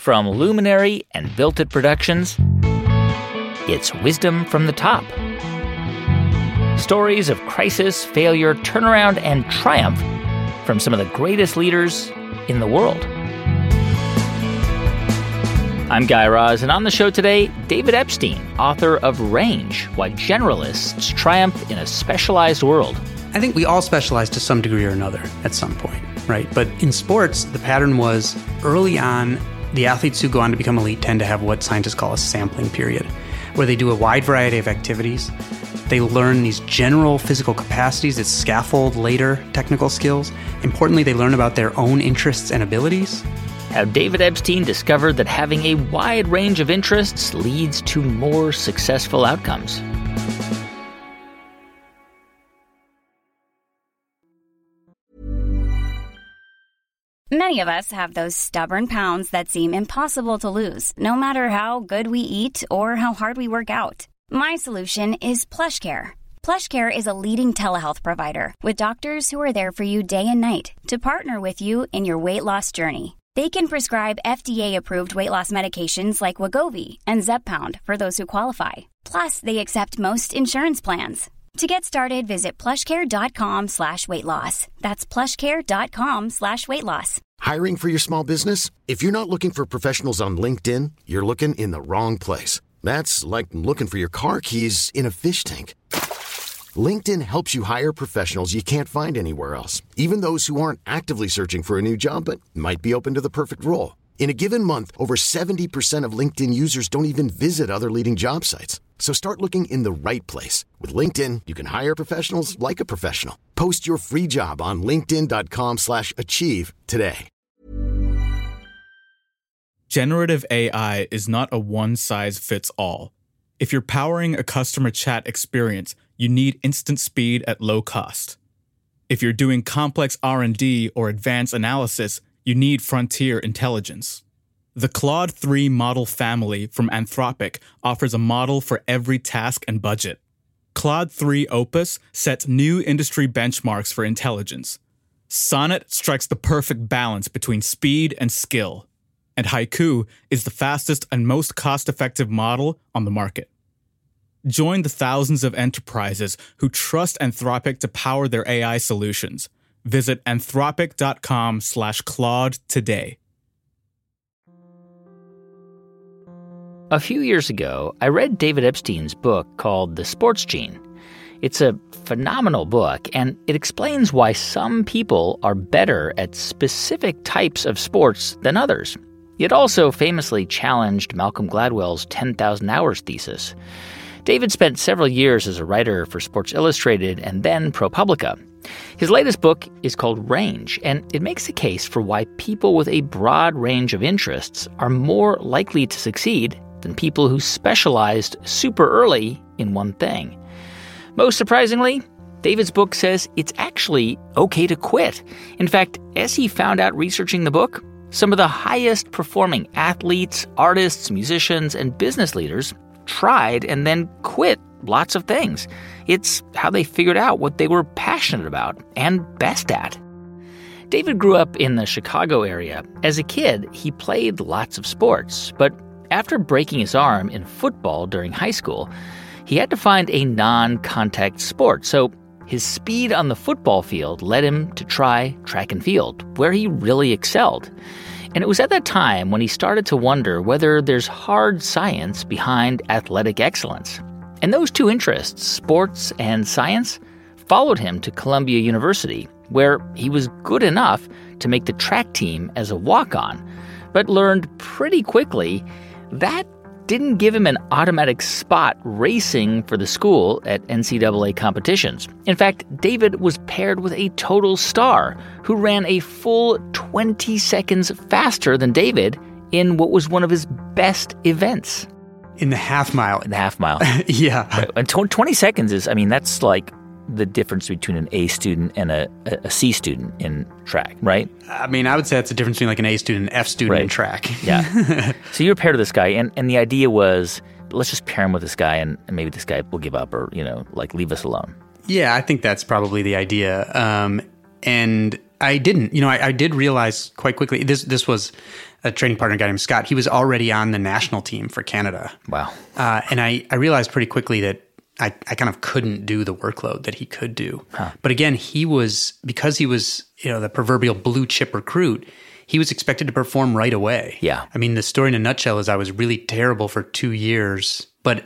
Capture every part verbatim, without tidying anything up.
From Luminary and Built It Productions, it's Wisdom from the Top. Stories of crisis, failure, turnaround, and triumph from some of the greatest leaders in the world. I'm Guy Raz, and on the show today, David Epstein, author of Range, Why Generalists Triumph in a Specialized World. I think we all specialize to some degree or another at some point, right? But in sports, the pattern was early on, the athletes who go on to become elite tend to have what scientists call a sampling period, where they do a wide variety of activities. They learn these general physical capacities that scaffold later technical skills. Importantly, they learn about their own interests and abilities. How David Epstein discovered that having a wide range of interests leads to more successful outcomes. Many of us have those stubborn pounds that seem impossible to lose, no matter how good we eat or how hard we work out. My solution is PlushCare. PlushCare is a leading telehealth provider with doctors who are there for you day and night to partner with you in your weight loss journey. They can prescribe F D A-approved weight loss medications like Wegovy and Zepbound for those who qualify. Plus, they accept most insurance plans. To get started, visit plushcare.com slash weight loss. That's plushcare.com slash weight loss. Hiring for your small business? If you're not looking for professionals on LinkedIn, you're looking in the wrong place. That's like looking for your car keys in a fish tank. LinkedIn helps you hire professionals you can't find anywhere else, even those who aren't actively searching for a new job but might be open to the perfect role. In a given month, over seventy percent of LinkedIn users don't even visit other leading job sites. So start looking in the right place. With LinkedIn, you can hire professionals like a professional. Post your free job on linkedin.com slash achieve today. Generative A I is not a one-size-fits-all. If you're powering a customer chat experience, you need instant speed at low cost. If you're doing complex R and D or advanced analysis, you need frontier intelligence. The Claude three model family from Anthropic offers a model for every task and budget. Claude three Opus sets new industry benchmarks for intelligence. Sonnet strikes the perfect balance between speed and skill. And Haiku is the fastest and most cost-effective model on the market. Join the thousands of enterprises who trust Anthropic to power their A I solutions. Visit anthropic.com slash Claude today. A few years ago, I read David Epstein's book called The Sports Gene. It's a phenomenal book, and it explains why some people are better at specific types of sports than others. It also famously challenged Malcolm Gladwell's ten thousand hours thesis. David spent several years as a writer for Sports Illustrated and then ProPublica. His latest book is called Range, and it makes a case for why people with a broad range of interests are more likely to succeed than people who specialized super early in one thing. Most surprisingly, David's book says it's actually okay to quit. In fact, as he found out researching the book, some of the highest performing athletes, artists, musicians, and business leaders tried and then quit lots of things. It's how they figured out what they were passionate about and best at. David grew up in the Chicago area. As a kid, he played lots of sports, but after breaking his arm in football during high school, he had to find a non-contact sport, so his speed on the football field led him to try track and field, where he really excelled. And it was at that time when he started to wonder whether there's hard science behind athletic excellence. And those two interests, sports and science, followed him to Columbia University, where he was good enough to make the track team as a walk-on, but learned pretty quickly that didn't give him an automatic spot racing for the school at N C double A competitions. In fact, David was paired with a total star who ran a full twenty seconds faster than David in what was one of his best events. In the half mile. In the half mile. Yeah. Right. And twenty seconds is, I mean, that's like the difference between an A student and a, a C student in track, right? I mean, I would say it's the difference between like an A student and an F student right. in track. Yeah. So you're paired with this guy, and, and the idea was, let's just pair him with this guy, and, and maybe this guy will give up or, you know, like leave us alone. Yeah, I think that's probably the idea. Um, and I didn't, you know, I, I did realize quite quickly, this this was a training partner, a guy named Scott. He was already on the national team for Canada. Wow. Uh, and I, I realized pretty quickly that I, I kind of couldn't do the workload that he could do. Huh. But again, he was, because he was, you know, the proverbial blue chip recruit, he was expected to perform right away. Yeah. I mean, the story in a nutshell is I was really terrible for two years, but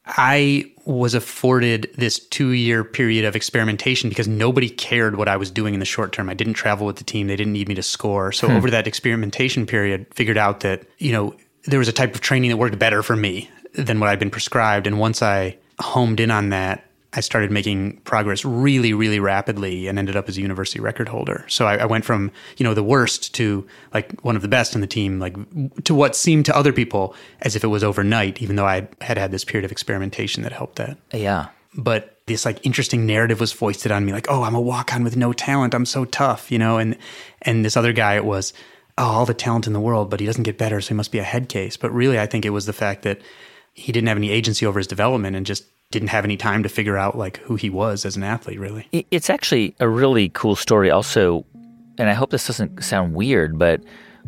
I was afforded this two-year period of experimentation because nobody cared what I was doing in the short term. I didn't travel with the team. They didn't need me to score. So hmm. over that experimentation period, figured out that, you know, there was a type of training that worked better for me than what I'd been prescribed. And once I homed in on that, I started making progress really, really rapidly and ended up as a university record holder. So I, I went from, you know, the worst to like one of the best in the team, like to what seemed to other people as if it was overnight, even though I had had this period of experimentation that helped that. Yeah. But this like interesting narrative was foisted on me, like, oh, I'm a walk-on with no talent. I'm so tough, you know? And, and this other guy, it was, oh, all the talent in the world, but he doesn't get better, so he must be a head case. But really, I think it was the fact that he didn't have any agency over his development and just didn't have any time to figure out like who he was as an athlete, really. It's actually a really cool story also, and I hope this doesn't sound weird, but,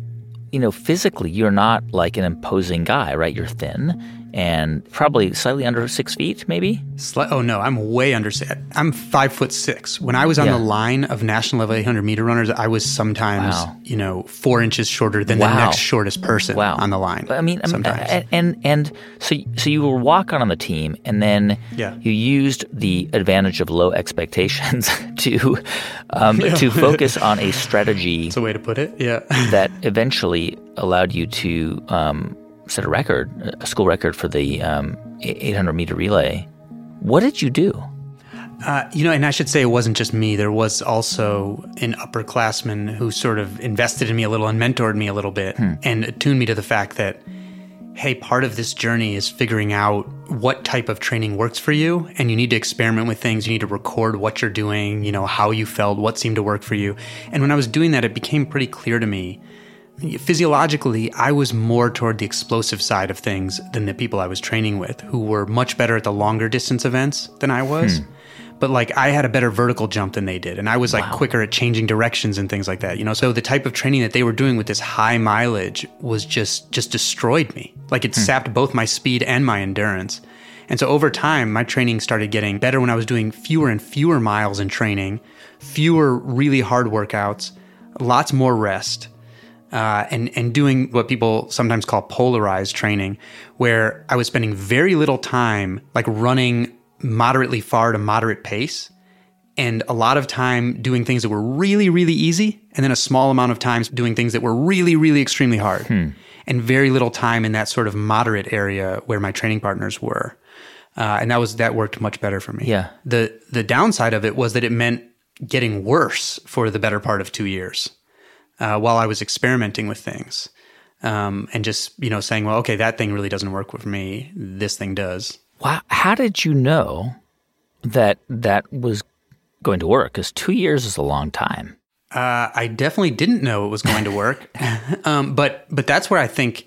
you know, physically you're not like an imposing guy, right? You're thin and probably slightly under six feet, maybe? Sli- oh, no, I'm way under six. I'm five foot six. When I was on yeah. the line of national level eight hundred meter runners, I was sometimes, wow. you know, four inches shorter than wow. the next shortest person wow. on the line. I mean, sometimes. and, and, and so, so you were walk-on on the team, and then yeah. you used the advantage of low expectations to, um, yeah. to focus on a strategy. That's a way to put it, yeah. that eventually allowed you to um, set a record, a school record for the um, eight hundred meter relay. What did you do? Uh, you know, and I should say it wasn't just me. There was also an upperclassman who sort of invested in me a little and mentored me a little bit hmm. and attuned me to the fact that, hey, part of this journey is figuring out what type of training works for you, and you need to experiment with things. You need to record what you're doing, you know, how you felt, what seemed to work for you. And when I was doing that, it became pretty clear to me, physiologically, I was more toward the explosive side of things than the people I was training with, who were much better at the longer distance events than I was. Hmm. But like I had a better vertical jump than they did. And I was like wow. quicker at changing directions and things like that. You know, so the type of training that they were doing with this high mileage was just, just destroyed me. Like it hmm. sapped both my speed and my endurance. And so over time, my training started getting better when I was doing fewer and fewer miles in training, fewer really hard workouts, lots more rest. Uh, and, and doing what people sometimes call polarized training, where I was spending very little time like running moderately far to moderate pace, and a lot of time doing things that were really, really easy, and then a small amount of times doing things that were really, really extremely hard, hmm. and very little time in that sort of moderate area where my training partners were. Uh, and that was that worked much better for me. Yeah. The the downside of it was that it meant getting worse for the better part of two years. Uh, while I was experimenting with things, um, and just, you know, saying, well, okay, that thing really doesn't work for me. This thing does. Wow. How did you know that that was going to work? Because two years is a long time. Uh, I definitely didn't know it was going to work. um, but but that's where I think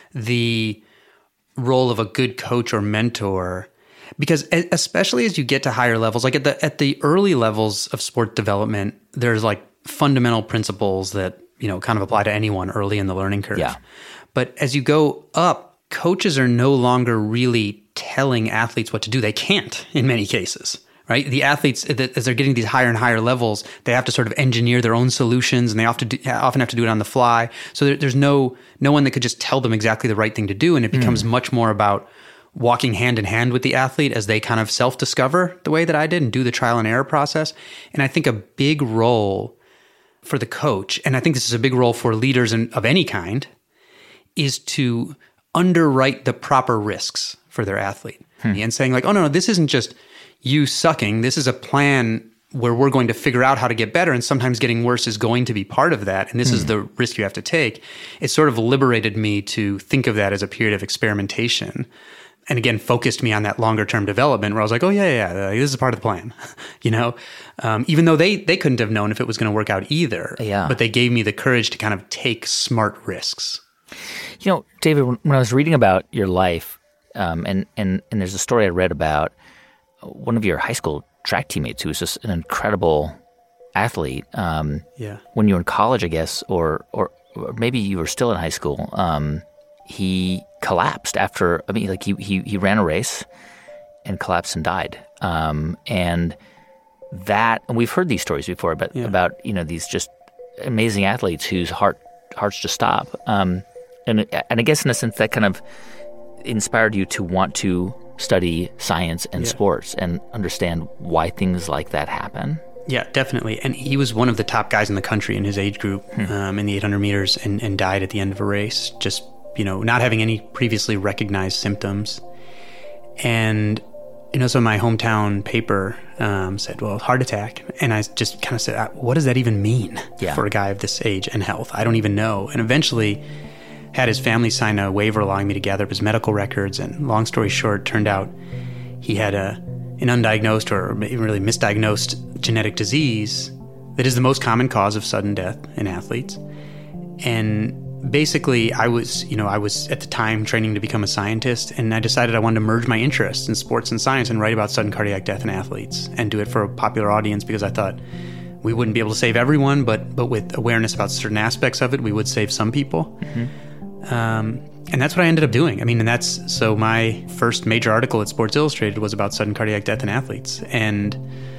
the role of a good coach or mentor, because especially as you get to higher levels, like at the at the early levels of sport development, there's like fundamental principles that, you know, kind of apply to anyone early in the learning curve. Yeah. But as you go up, coaches are no longer really telling athletes what to do. They can't in many cases, right? The athletes, as they're getting these higher and higher levels, they have to sort of engineer their own solutions, and they often, do, often have to do it on the fly. So there, there's no no one that could just tell them exactly the right thing to do, and it becomes mm. much more about walking hand in hand with the athlete as they kind of self-discover the way that I did and do the trial and error process. And I think a big role for the coach, and I think this is a big role for leaders in, of any kind, is to underwrite the proper risks for their athlete. Hmm. And saying like, oh, no, no, this isn't just you sucking. This is a plan where we're going to figure out how to get better, and sometimes getting worse is going to be part of that, and this hmm. is the risk you have to take. It sort of liberated me to think of that as a period of experimentation. And again, focused me on that longer term development where I was like, oh, yeah, yeah, yeah, this is part of the plan, you know, um, even though they, they couldn't have known if it was going to work out either. Yeah. But they gave me the courage to kind of take smart risks. You know, David, when, when I was reading about your life, um, and, and, and there's a story I read about one of your high school track teammates who was just an incredible athlete. Um, yeah. When you were in college, I guess, or or or maybe you were still in high school, um, he collapsed after, I mean, like he, he, he ran a race and collapsed and died. Um, and that, and we've heard these stories before, but yeah. about, you know, these just amazing athletes whose heart hearts just stop. Um, and, and I guess in a sense that kind of inspired you to want to study science and yeah. sports and understand why things like that happen. Yeah, definitely. And he was one of the top guys in the country in his age group hmm. um, in the eight hundred meters and, and died at the end of a race, just, you know, not having any previously recognized symptoms. And, you know, so my hometown paper um, said, well, heart attack. And I just kind of said, what does that even mean yeah. for a guy of this age and health? I don't even know. And eventually had his family sign a waiver allowing me to gather up his medical records. And long story short, turned out he had a an undiagnosed or really misdiagnosed genetic disease that is the most common cause of sudden death in athletes. And basically, I was, you know, I was at the time training to become a scientist, and I decided I wanted to merge my interests in sports and science and write about sudden cardiac death in athletes and do it for a popular audience, because I thought we wouldn't be able to save everyone, but but with awareness about certain aspects of it, we would save some people. Mm-hmm. Um, and that's what I ended up doing. I mean, and that's, so my first major article at Sports Illustrated was about sudden cardiac death in athletes. And,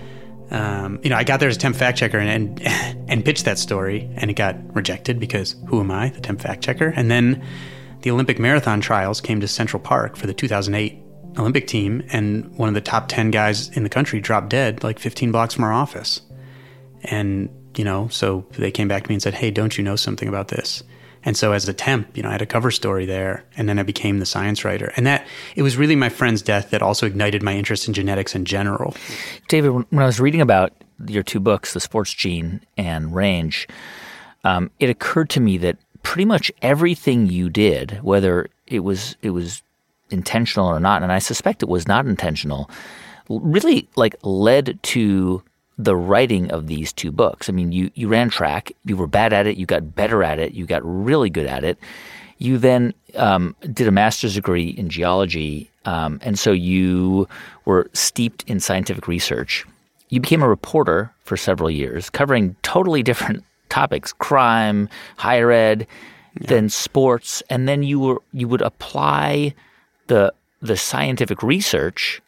um, you know, I got there as a temp fact checker and, and, and pitched that story, and it got rejected because who am I, the temp fact checker? And then the Olympic marathon trials came to Central Park for the two thousand eight Olympic team, and one of the top ten guys in the country dropped dead like fifteen blocks from our office. And, you know, so they came back to me and said, hey, don't you know something about this? And so as a temp, you know, I had a cover story there, and then I became the science writer. And that, it was really my friend's death that also ignited my interest in genetics in general. David, when I was reading about your two books, The Sports Gene and Range, um, it occurred to me that pretty much everything you did, whether it was it was intentional or not, and I suspect it was not intentional, really like led to the writing of these two books. I mean, you, you ran track, you were bad at it, you got better at it, you got really good at it. You then um, did a master's degree in geology, um, and so you were steeped in scientific research. You became a reporter for several years, covering totally different topics, crime, higher ed, yeah. then sports, and then you were you would apply the the scientific research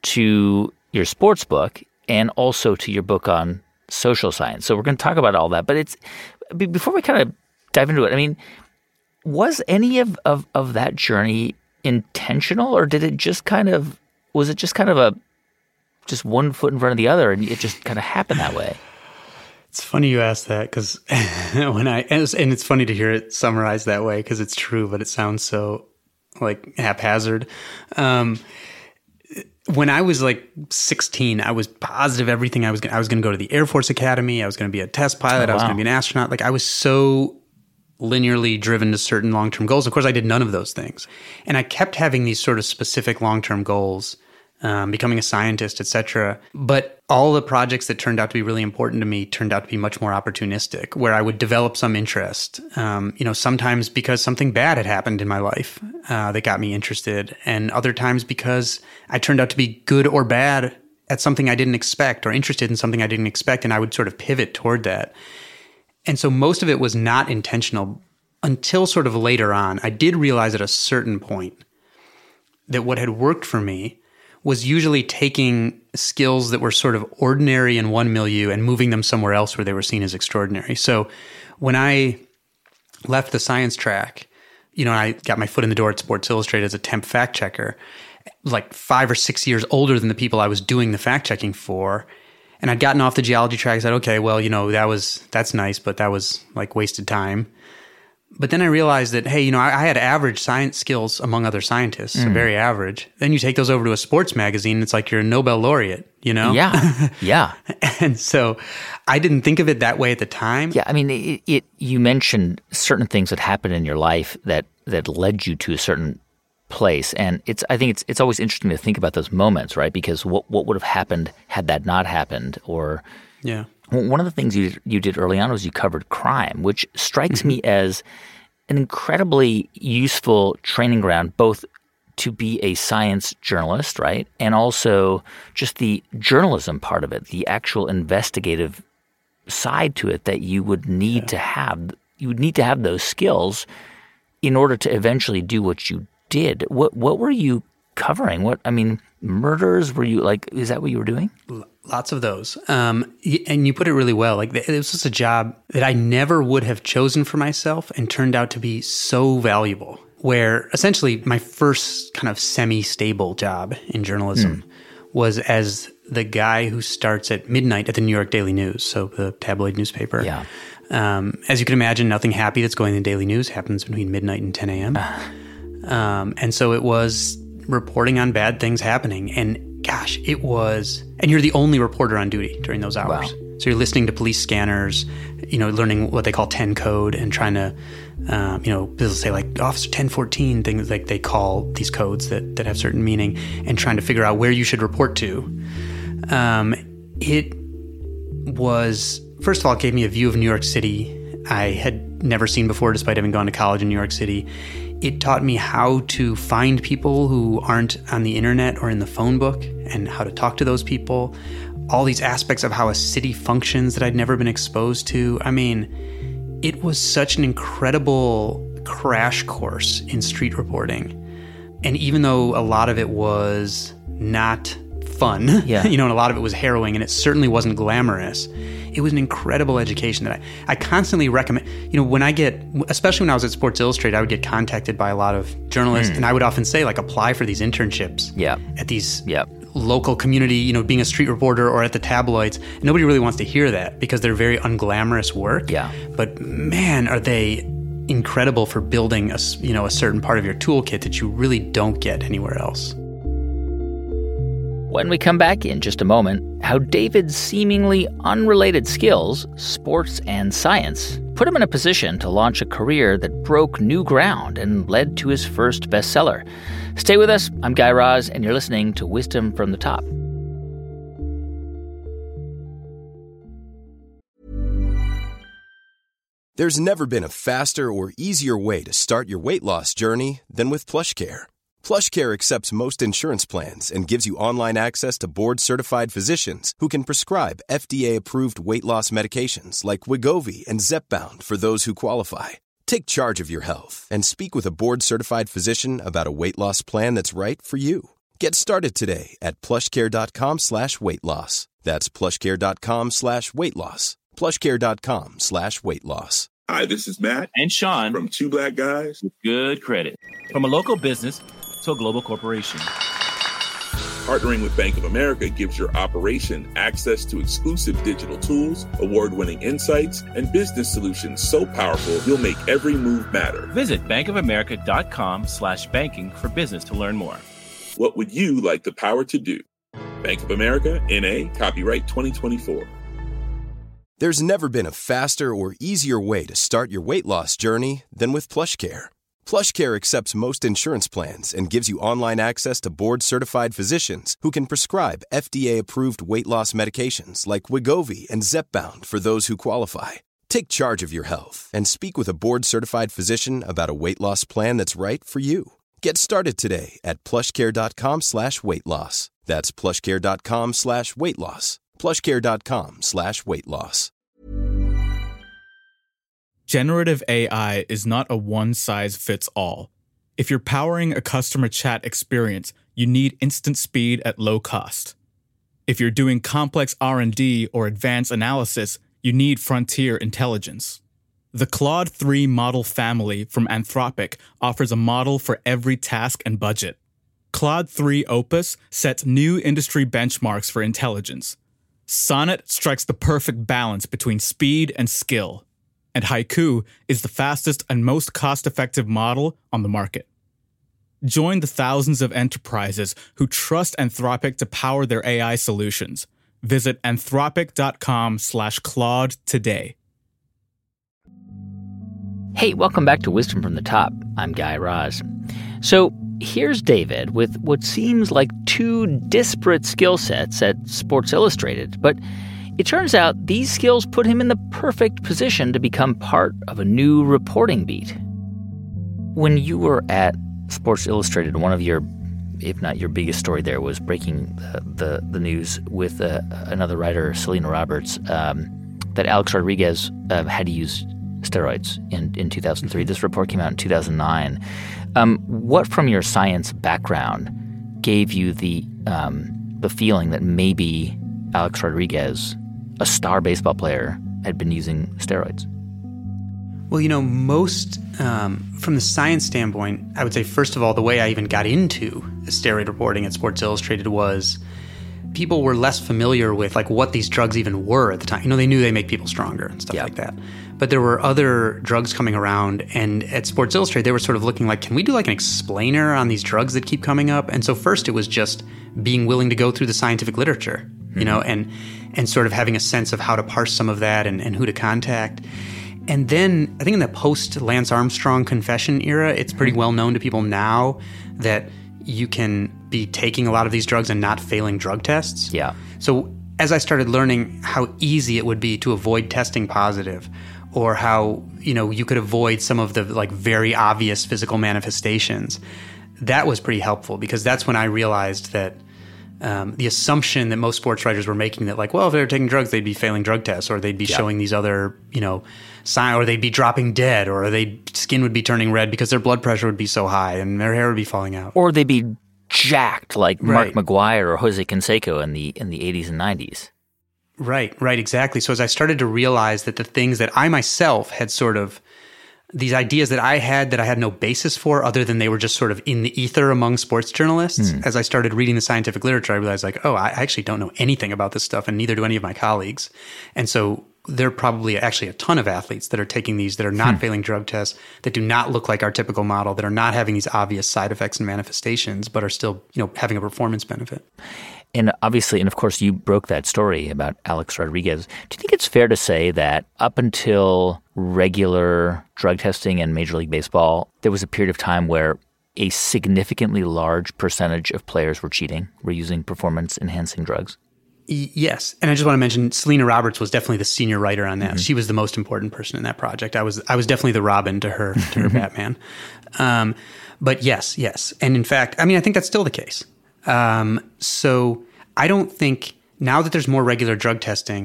to your sports book and also to your book on social science. So we're going to talk about all that. But it's before we kind of dive into it, I mean, was any of, of, of that journey intentional, or did it just kind of, was it just kind of a, just one foot in front of the other and it just kind of happened that way? It's funny you ask that, because when I, and it's, and it's funny to hear it summarized that way, because it's true, but it sounds so like haphazard. Um, When I was like sixteen, I was positive everything I was gonna, I was going to go to the Air Force Academy. I was going to be a test pilot. Oh, wow. I was going to be an astronaut. Like, I was so linearly driven to certain long-term goals. Of course, I did none of those things. And I kept having these sort of specific long-term goals, um, becoming a scientist, et cetera. But all the projects that turned out to be really important to me turned out to be much more opportunistic, where I would develop some interest, um, you know, sometimes because something bad had happened in my life uh, that got me interested, and other times because I turned out to be good or bad at something I didn't expect, or interested in something I didn't expect, and I would sort of pivot toward that. And so most of it was not intentional until sort of later on. I did realize at a certain point that what had worked for me was usually taking skills that were sort of ordinary in one milieu and moving them somewhere else where they were seen as extraordinary. So when I left the science track, you know, I got my foot in the door at Sports Illustrated as a temp fact checker, like five or six years older than the people I was doing the fact checking for. And I'd gotten off the geology track. I said, okay, well, you know, that was, that's nice, but that was like wasted time. But then I realized that, hey, you know, I, I had average science skills among other scientists, mm. so very average. Then you take those over to a sports magazine, it's like you're a Nobel laureate, you know? Yeah, yeah. And so I didn't think of it that way at the time. Yeah, I mean, it, it. You mentioned certain things that happened in your life that that led you to a certain place, and it's. I think it's it's always interesting to think about those moments, right? Because what what would have happened had that not happened, or yeah. One of the things you you did early on was you covered crime, which strikes mm-hmm. me as an incredibly useful training ground, both to be a science journalist, right, and also just the journalism part of it, the actual investigative side to it that you would need yeah. to have you would need to have those skills in order to eventually do what you did. What what were you covering? What I mean, murders? Were you like? Is that what you were doing? Lots of those. Um, and you put it really well. Like, this was a job that I never would have chosen for myself and turned out to be so valuable, where essentially my first kind of semi-stable job in journalism mm. was as the guy who starts at midnight at the New York Daily News, so the tabloid newspaper. Yeah. Um, as you can imagine, nothing happy that's going in the Daily News happens between midnight and ten a.m. um, and so it was reporting on bad things happening. And gosh, it was, and you're the only reporter on duty during those hours. Wow. So you're listening to police scanners, you know, learning what they call ten code and trying to, um, you know, people say like Officer ten fourteen, things like they call these codes that, that have certain meaning, and trying to figure out where you should report to. Um, it was, first of all, it gave me a view of New York City I had never seen before, despite having gone to college in New York City. It taught me how to find people who aren't on the internet or in the phone book and how to talk to those people. All these aspects of how a city functions that I'd never been exposed to. I mean, it was such an incredible crash course in street reporting. And even though a lot of it was not fun, yeah. you know, and a lot of it was harrowing, and it certainly wasn't glamorous, it was an incredible education that I, I constantly recommend. You know, when I get, especially when I was at Sports Illustrated, I would get contacted by a lot of journalists, mm. and I would often say, like, apply for these internships yeah. at these yeah. local community, you know, being a street reporter or at the tabloids. And nobody really wants to hear that because they're very unglamorous work. Yeah. But man, are they incredible for building a, you know, a certain part of your toolkit that you really don't get anywhere else. When we come back in just a moment, how David's seemingly unrelated skills, sports and science, put him in a position to launch a career that broke new ground and led to his first bestseller. Stay with us. I'm Guy Raz, and you're listening to Wisdom from the Top. There's never been a faster or easier way to start your weight loss journey than with PlushCare. PlushCare accepts most insurance plans and gives you online access to board-certified physicians who can prescribe F D A-approved weight loss medications like Wegovy and Zepbound for those who qualify. Take charge of your health and speak with a board-certified physician about a weight loss plan that's right for you. Get started today at plushcare.com slash weight loss. That's plushcare.com slash weight loss. plushcare.com slash weight loss. Hi, this is Matt and Sean from Two Black Guys with Good Credit. From a local business to a global corporation. Partnering with Bank of America gives your operation access to exclusive digital tools, award-winning insights, and business solutions so powerful you'll make every move matter. Visit bankofamerica.com slash banking for business to learn more. What would you like the power to do? Bank of America, N A, copyright twenty twenty-four. There's never been a faster or easier way to start your weight loss journey than with PlushCare. PlushCare accepts most insurance plans and gives you online access to board-certified physicians who can prescribe F D A-approved weight loss medications like Wegovy and Zepbound for those who qualify. Take charge of your health and speak with a board-certified physician about a weight loss plan that's right for you. Get started today at plushcare.com slash weight loss. That's plushcare.com slash weight loss. plushcare.com slash weight loss. Generative A I is not a one-size-fits-all. If you're powering a customer chat experience, you need instant speed at low cost. If you're doing complex R and D or advanced analysis, you need frontier intelligence. The Claude three model family from Anthropic offers a model for every task and budget. Claude three Opus sets new industry benchmarks for intelligence. Sonnet strikes the perfect balance between speed and skill. And Haiku is the fastest and most cost-effective model on the market. Join the thousands of enterprises who trust Anthropic to power their A I solutions. Visit anthropic.com slash Claude today. Hey, welcome back to Wisdom from the Top. I'm Guy Raz. So here's David with what seems like two disparate skill sets at Sports Illustrated, but it turns out these skills put him in the perfect position to become part of a new reporting beat. When you were at Sports Illustrated, one of your, if not your biggest story there, was breaking the the, the news with uh, another writer, Selena Roberts, um, that Alex Rodriguez uh, had to use steroids in, in two thousand three. This report came out in two thousand nine. Um, what from your science background gave you the um, the feeling that maybe Alex Rodriguez, a star baseball player, had been using steroids? Well, you know, most, um, from the science standpoint, I would say, first of all, the way I even got into steroid reporting at Sports Illustrated was people were less familiar with, like, what these drugs even were at the time. You know, they knew they make people stronger and stuff yeah. like that. But there were other drugs coming around, and at Sports Illustrated, they were sort of looking like, can we do, like, an explainer on these drugs that keep coming up? And so first it was just being willing to go through the scientific literature, mm-hmm. you know, and and sort of having a sense of how to parse some of that and, and who to contact. And then I think in the post-Lance Armstrong confession era, it's pretty well known to people now that you can be taking a lot of these drugs and not failing drug tests. Yeah. So as I started learning how easy it would be to avoid testing positive, or how, you know, you could avoid some of the, like, very obvious physical manifestations, that was pretty helpful, because that's when I realized that Um, the assumption that most sports writers were making, that, like, well, if they were taking drugs, they'd be failing drug tests, or they'd be yeah. showing these other, you know, signs, or they'd be dropping dead, or their skin would be turning red because their blood pressure would be so high and their hair would be falling out. Or they'd be jacked like right. Mark McGwire or Jose Canseco in the in the eighties and nineties. Right, right, exactly. So as I started to realize that the things that I myself had sort of, these ideas that I had that I had no basis for other than they were just sort of in the ether among sports journalists. Mm. As I started reading the scientific literature, I realized, like, oh, I actually don't know anything about this stuff, and neither do any of my colleagues. And so there are probably actually a ton of athletes that are taking these that are not hmm. failing drug tests, that do not look like our typical model, that are not having these obvious side effects and manifestations, but are still, you know, having a performance benefit. And obviously, and of course, you broke that story about Alex Rodriguez. Do you think it's fair to say that up until regular drug testing in Major League Baseball, there was a period of time where a significantly large percentage of players were cheating, were using performance-enhancing drugs? Y- yes. And I just want to mention, Selena Roberts was definitely the senior writer on that. Mm-hmm. She was the most important person in that project. I was I was definitely the Robin to her, to her Batman. Um, but yes, yes. And in fact, I mean, I think that's still the case. Um, so I don't think, now that there's more regular drug testing,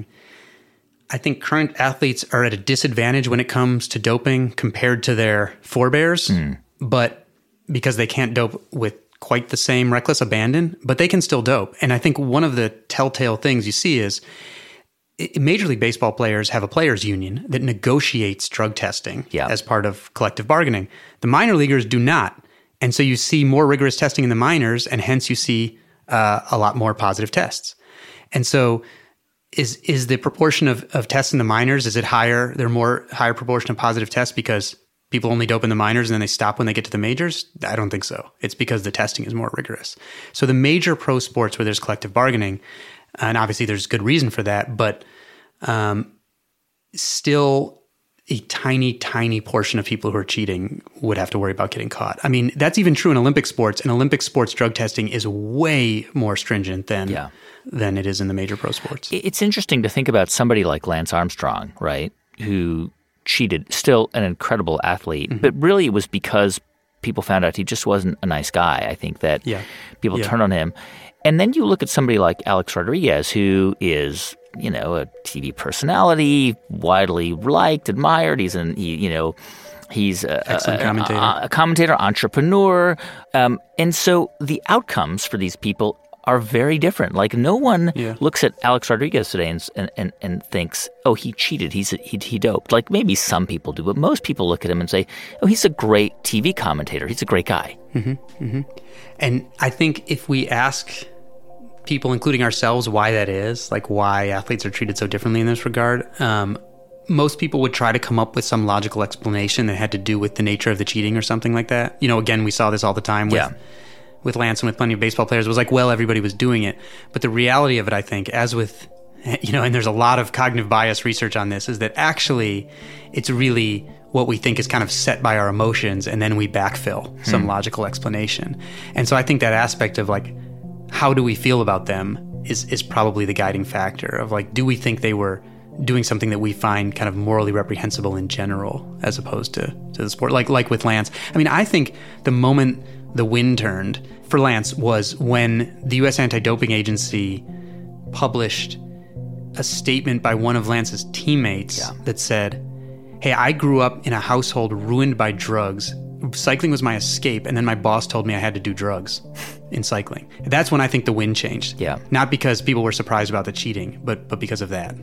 I think current athletes are at a disadvantage when it comes to doping compared to their forebears, mm. but because they can't dope with quite the same reckless abandon, but they can still dope. And I think one of the telltale things you see is Major League Baseball players have a players union that negotiates drug testing yeah. as part of collective bargaining. The minor leaguers do not. And so you see more rigorous testing in the minors, and hence you see uh, a lot more positive tests. And so is is the proportion of, of tests in the minors, is it higher? They're more higher proportion of positive tests because people only dope in the minors and then they stop when they get to the majors? I don't think so. It's because the testing is more rigorous. So the major pro sports where there's collective bargaining, and obviously there's good reason for that, but um, still a tiny, tiny portion of people who are cheating would have to worry about getting caught. I mean, that's even true in Olympic sports. In Olympic sports, drug testing is way more stringent than yeah. than it is in the major pro sports. It's interesting to think about somebody like Lance Armstrong, right, who cheated, still an incredible athlete, mm-hmm. but really it was because people found out he just wasn't a nice guy. I think that yeah. people yeah. turned on him. And then you look at somebody like Alex Rodriguez, who is, you know, a T V personality, widely liked, admired. He's an, he, you know, he's a, Excellent a, commentator. A, a commentator, entrepreneur. Um, and so the outcomes for these people are very different. Like no one yeah. looks at Alex Rodriguez today and, and, and, and thinks, oh, he cheated, he's a, he, he doped. Like maybe some people do, but most people look at him and say, oh, he's a great T V commentator. He's a great guy. Mm-hmm, mm-hmm. And I think if we ask people, including ourselves, why that is, like why athletes are treated so differently in this regard, um, most people would try to come up with some logical explanation that had to do with the nature of the cheating or something like that. You know, again, we saw this all the time with, yeah. with Lance and with plenty of baseball players. It was like, well, everybody was doing it. But the reality of it, I think, as with, you know, and there's a lot of cognitive bias research on this, is that actually it's really what we think is kind of set by our emotions, and then we backfill hmm. some logical explanation. And so I think that aspect of like, how do we feel about them is is probably the guiding factor of like, do we think they were doing something that we find kind of morally reprehensible in general as opposed to, to the sport? Like like with Lance. I mean, I think the moment the wind turned for Lance was when the U S Anti-Doping Agency published a statement by one of Lance's teammates yeah. that said, hey, I grew up in a household ruined by drugs. Cycling was my escape, and then my boss told me I had to do drugs in cycling. That's when I think the wind changed. Yeah. Not because people were surprised about the cheating, but but because of that.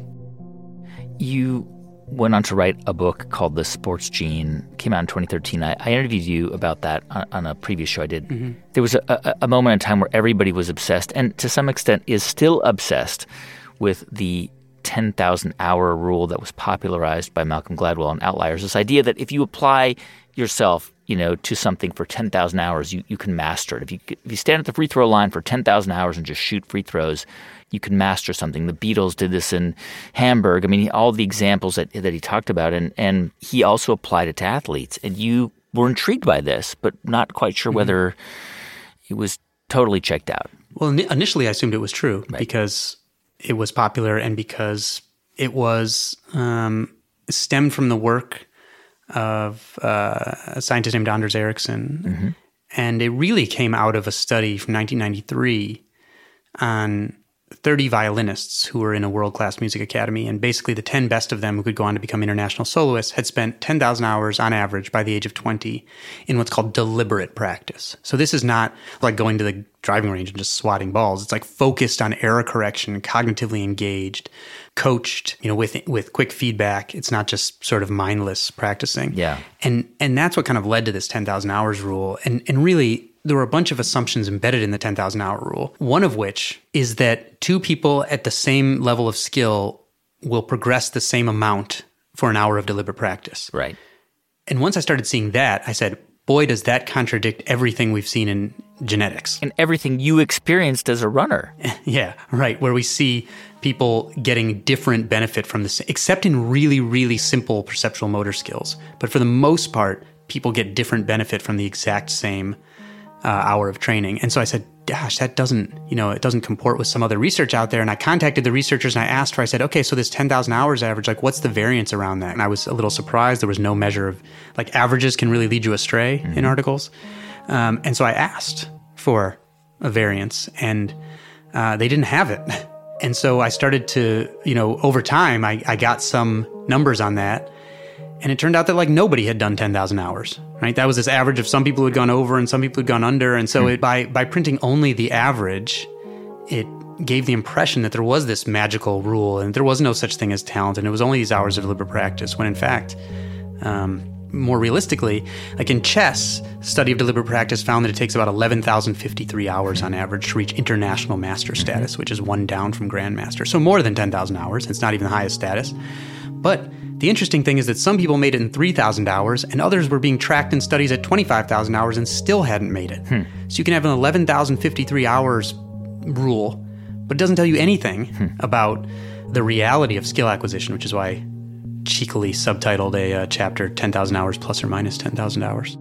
You went on to write a book called The Sports Gene. Came out in twenty thirteen. I, I interviewed you about that on, on a previous show I did. Mm-hmm. There was a, a, a moment in time where everybody was obsessed, and to some extent is still obsessed, with the ten thousand hour rule that was popularized by Malcolm Gladwell on Outliers. This idea that if you apply yourself, you know, to something for ten thousand hours, you, you can master it. If you if you stand at the free throw line for ten thousand hours and just shoot free throws, you can master something. The Beatles did this in Hamburg. I mean, all the examples that that he talked about, and and he also applied it to athletes. And you were intrigued by this, but not quite sure whether mm-hmm. it was totally checked out. Well, initially I assumed it was true right. because it was popular and because it was um, stemmed from the work of uh, a scientist named Anders Ericsson. Mm-hmm. And it really came out of a study from nineteen ninety-three on thirty violinists who were in a world-class music academy. And basically the ten best of them who could go on to become international soloists had spent ten thousand hours on average by the age of twenty in what's called deliberate practice. So this is not like going to the driving range and just swatting balls. It's like focused on error correction, cognitively engaged, coached, you know, with with quick feedback. It's not just sort of mindless practicing. Yeah. And and that's what kind of led to this ten thousand hours rule. And and really, there were a bunch of assumptions embedded in the ten thousand hour rule, one of which is that two people at the same level of skill will progress the same amount for an hour of deliberate practice. Right. And once I started seeing that, I said, boy, does that contradict everything we've seen in genetics. And everything you experienced as a runner. Yeah, right, where we see people getting different benefit from this, except in really, really simple perceptual motor skills. But for the most part, people get different benefit from the exact same uh, hour of training. And so I said, gosh, that doesn't, you know, it doesn't comport with some other research out there. And I contacted the researchers and I asked her, I said, okay, so this ten thousand hours average, like what's the variance around that? And I was a little surprised. There was no measure of, like averages can really lead you astray mm-hmm. in articles. Um, and so I asked for a variance and uh, they didn't have it. And so I started to, you know, over time, I, I got some numbers on that. And it turned out that like nobody had done ten thousand hours, right? That was this average of some people who had gone over and some people who had gone under. And so mm. it, by, by printing only the average, it gave the impression that there was this magical rule and there was no such thing as talent. And it was only these hours of deliberate practice when in fact, um, more realistically, like in chess, study of deliberate practice found that it takes about eleven thousand fifty-three hours on average to reach international master status, which is one down from grandmaster. So more than ten thousand hours. It's not even the highest status. But the interesting thing is that some people made it in three thousand hours and others were being tracked in studies at twenty-five thousand hours and still hadn't made it. Hmm. So you can have an eleven thousand fifty-three hours rule, but it doesn't tell you anything hmm. about the reality of skill acquisition, which is why cheekily subtitled a uh, chapter ten thousand hours plus or minus ten thousand hours.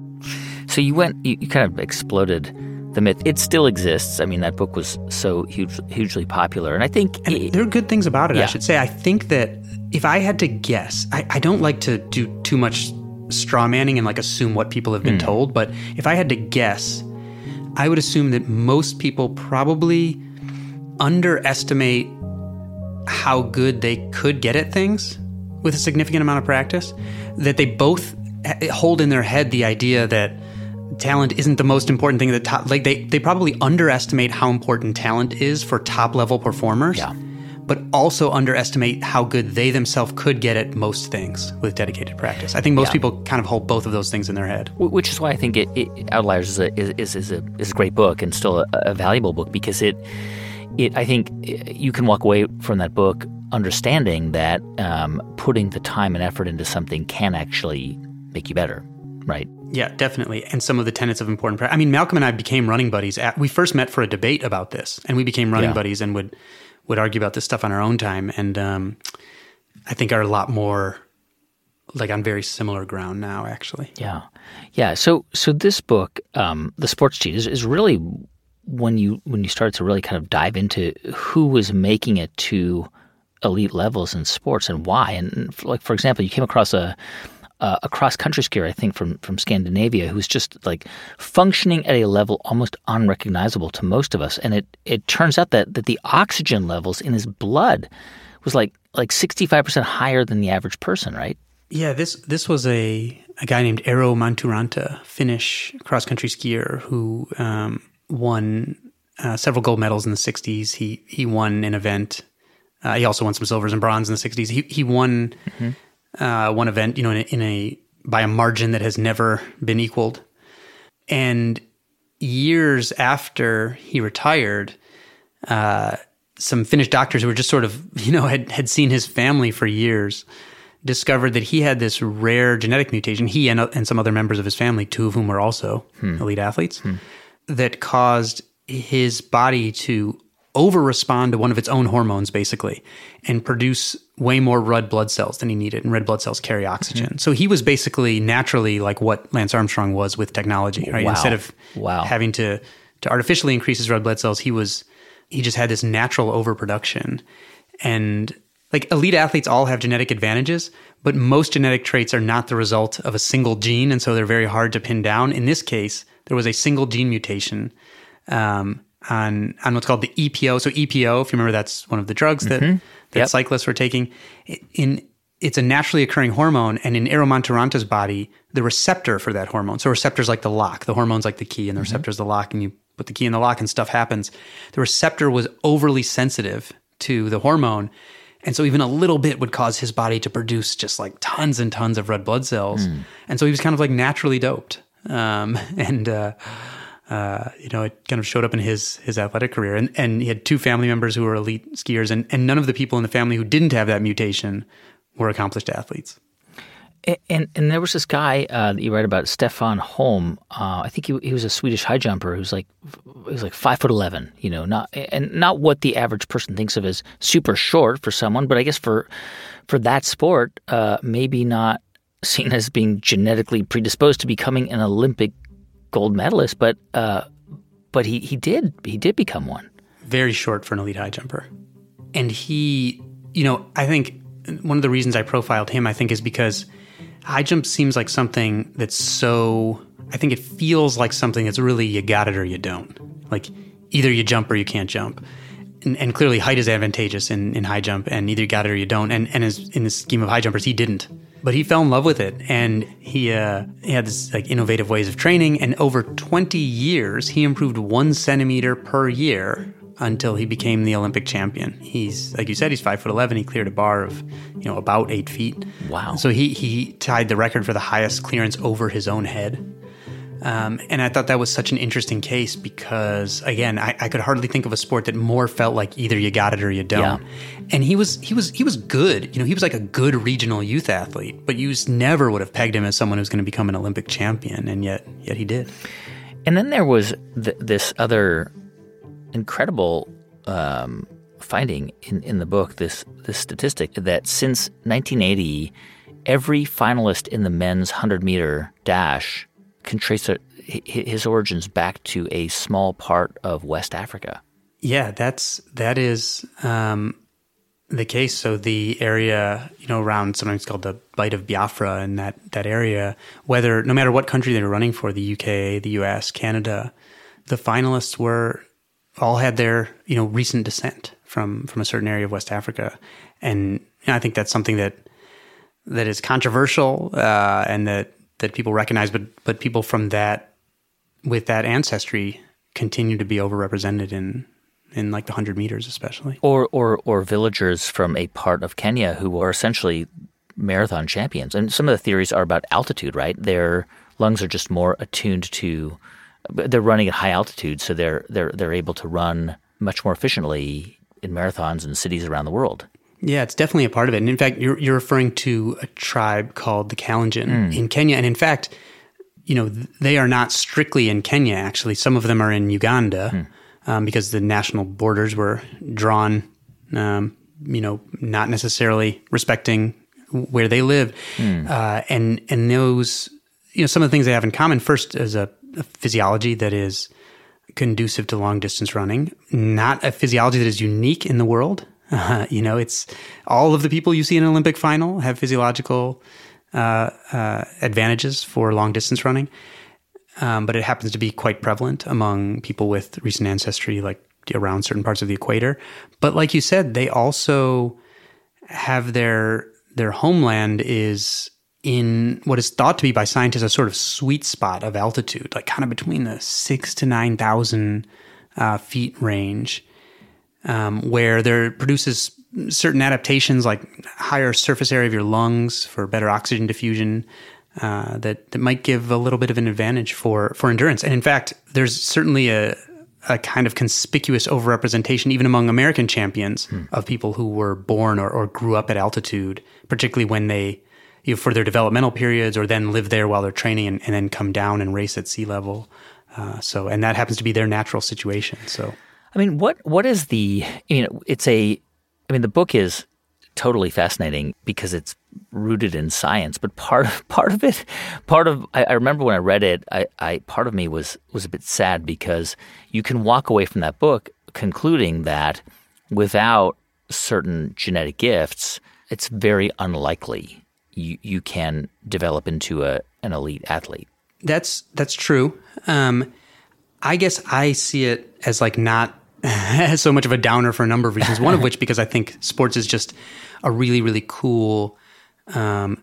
So you went, you, you kind of exploded the myth. It still exists. I mean, that book was so huge, hugely popular. And I think... And it, there are good things about it, yeah. I should say. I think that if I had to guess, I, I don't like to do too much straw manning and like assume what people have been mm. told, but if I had to guess, I would assume that most people probably underestimate how good they could get at things with a significant amount of practice, that they both hold in their head the idea that talent isn't the most important thing at the top. Like they, they probably underestimate how important talent is for top level performers, yeah. but also underestimate how good they themselves could get at most things with dedicated practice. I think most yeah. people kind of hold both of those things in their head. Which is why I think it, it, Outliers is a, is, is, a, is a great book and still a, a valuable book because it, it, I think you can walk away from that book understanding that um, putting the time and effort into something can actually make you better, right? Yeah, definitely. And some of the tenets of important practice. I mean, Malcolm and I became running buddies. At, we first met for a debate about this, and we became running yeah. buddies and would would argue about this stuff on our own time. And um, I think are a lot more like on very similar ground now, actually. Yeah, yeah. So so this book, um, The Sports Gene, is, is really when you when you started to really kind of dive into who was making it to elite levels in sports and why. And like, for example, you came across a uh, a cross-country skier, I think, from, from Scandinavia who's just like functioning at a level almost unrecognizable to most of us. And it, it turns out that, that the oxygen levels in his blood was like like sixty-five percent higher than the average person, right? Yeah, this this was a, a guy named Eero Manturanta, Finnish cross-country skier who um, won uh, several gold medals in the sixties. He he won an event. Uh, he also won some silvers and bronze in the sixties. He he won mm-hmm. uh, one event, you know, in a, in a by a margin that has never been equaled. And years after he retired, uh, some Finnish doctors who were just sort of, you know, had had seen his family for years, discovered that he had this rare genetic mutation, he and, and some other members of his family, two of whom were also hmm. elite athletes, hmm. that caused his body to over-respond to one of its own hormones, basically, and produce way more red blood cells than he needed, and red blood cells carry oxygen. Mm-hmm. So he was basically naturally like what Lance Armstrong was with technology, right? Wow. Instead of wow. having to, to artificially increase his red blood cells, he was he just had this natural overproduction. And like elite athletes all have genetic advantages, but most genetic traits are not the result of a single gene, and so they're very hard to pin down. In this case, there was a single gene mutation um, on on what's called the E P O. So E P O, if you remember, that's one of the drugs that, mm-hmm. that yep. cyclists were taking. In It's a naturally occurring hormone, and in Eero Manturanta's body, the receptor for that hormone, so receptor's like the lock, the hormone's like the key, and the mm-hmm. receptor's the lock, and you put the key in the lock and stuff happens. The receptor was overly sensitive to the hormone, and so even a little bit would cause his body to produce just like tons and tons of red blood cells. Mm. And so he was kind of like naturally doped. Um, and, uh, uh, you know, it kind of showed up in his his athletic career. And, and he had two family members who were elite skiers, and, and none of the people in the family who didn't have that mutation were accomplished athletes. And, and and there was this guy uh, that you write about, Stefan Holm. Uh, I think he he was a Swedish high jumper who was like he was like five foot eleven. You know, not and not what the average person thinks of as super short for someone, but I guess for for that sport, uh, maybe not seen as being genetically predisposed to becoming an Olympic gold medalist, but uh, but he he did he did become one. Very short for an elite high jumper, and he, you know, I think one of the reasons I profiled him, I think, is because high jump seems like something that's so, I think it feels like something that's really you got it or you don't. Like either you jump or you can't jump. And, and clearly height is advantageous in, in high jump, and either you got it or you don't. And, and as, in the scheme of high jumpers, he didn't. But he fell in love with it, and he, uh, he had this like innovative ways of training. And over twenty years, he improved one centimeter per year until he became the Olympic champion. He's, like you said, he's five foot eleven. He cleared a bar of, you know, about eight feet. Wow. So he, he tied the record for the highest clearance over his own head. Um, and I thought that was such an interesting case because, again, I, I could hardly think of a sport that more felt like either you got it or you don't. Yeah. And he was, he was, he was good. You know, he was like a good regional youth athlete, but you just never would have pegged him as someone who's going to become an Olympic champion. And yet, yet he did. And then there was th- this other incredible um, finding in, in the book, this this statistic that since nineteen eighty, every finalist in the men's one hundred meter dash can trace a, his origins back to a small part of West Africa. Yeah, that's that is um, the case. So the area, you know, around sometimes called the Bight of Biafra, and that that area, whether no matter what country they were running for, the U K, the U S, Canada, the finalists were all had their, you know, recent descent from, from a certain area of West Africa. And you know, I think that's something that that is controversial uh, and that, that people recognize, but but people from that, with that ancestry, continue to be overrepresented in, in like the one hundred meters especially. Or, or, or villagers from a part of Kenya who are essentially marathon champions. And some of the theories are about altitude, right? Their lungs are just more attuned to they're running at high altitude, so they're they're they're able to run much more efficiently in marathons in cities around the world. Yeah, it's definitely a part of it. And in fact, you're you're referring to a tribe called the Kalenjin mm. in Kenya. And in fact, you know, they are not strictly in Kenya, actually. Some of them are in Uganda mm. um, because the national borders were drawn, um, you know, not necessarily respecting where they live. Mm. Uh, and and those, you know, some of the things they have in common, first is a a physiology that is conducive to long distance running, not a physiology that is unique in the world. Uh, you know, it's all of the people you see in an Olympic final have physiological uh, uh, advantages for long distance running. Um, but it happens to be quite prevalent among people with recent ancestry, like around certain parts of the equator. But like you said, they also have their, their homeland is in what is thought to be by scientists a sort of sweet spot of altitude, like kind of between the six to nine thousand uh, feet range, um, where there produces certain adaptations like higher surface area of your lungs for better oxygen diffusion uh, that that might give a little bit of an advantage for for endurance. And in fact, there's certainly a a kind of conspicuous overrepresentation, even among American champions, hmm. of people who were born or, or grew up at altitude, particularly when they, you know, for their developmental periods, or then live there while they're training and, and then come down and race at sea level. Uh, so, and that happens to be their natural situation. So, I mean, what what is the, you know, it's a, I mean, the book is totally fascinating because it's rooted in science, but part of, part of it, part of, I, I remember when I read it, I, I part of me was, was a bit sad because you can walk away from that book concluding that without certain genetic gifts, it's very unlikely you, you can develop into a, an elite athlete. That's, that's true. Um, I guess I see it as like not so much of a downer for a number of reasons. One of which, because I think sports is just a really, really cool um,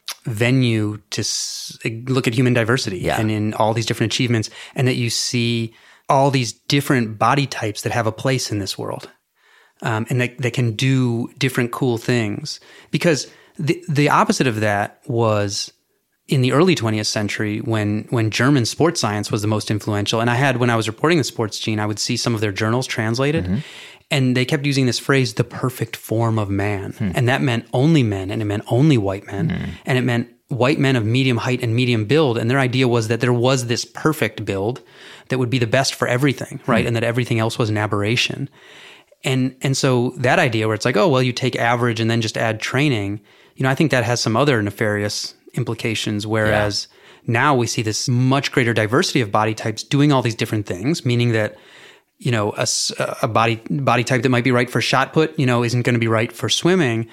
venue to s- look at human diversity yeah. and in all these different achievements, and that you see all these different body types that have a place in this world, um, and that, that can do different cool things. Because the the opposite of that was in the early twentieth century when when German sports science was the most influential. And I had, when I was reporting the Sports Gene, I would see some of their journals translated, mm-hmm. and they kept using this phrase, the perfect form of man. Hmm. And that meant only men, and it meant only white men, hmm. and it meant white men of medium height and medium build. And their idea was that there was this perfect build that would be the best for everything, right? Hmm. And that everything else was an aberration. And and so that idea where it's like, oh, well, you take average and then just add training, you know, I think that has some other nefarious implications, whereas yeah. now we see this much greater diversity of body types doing all these different things, meaning that, you know, a, a body body type that might be right for shot put, you know, isn't going to be right for swimming.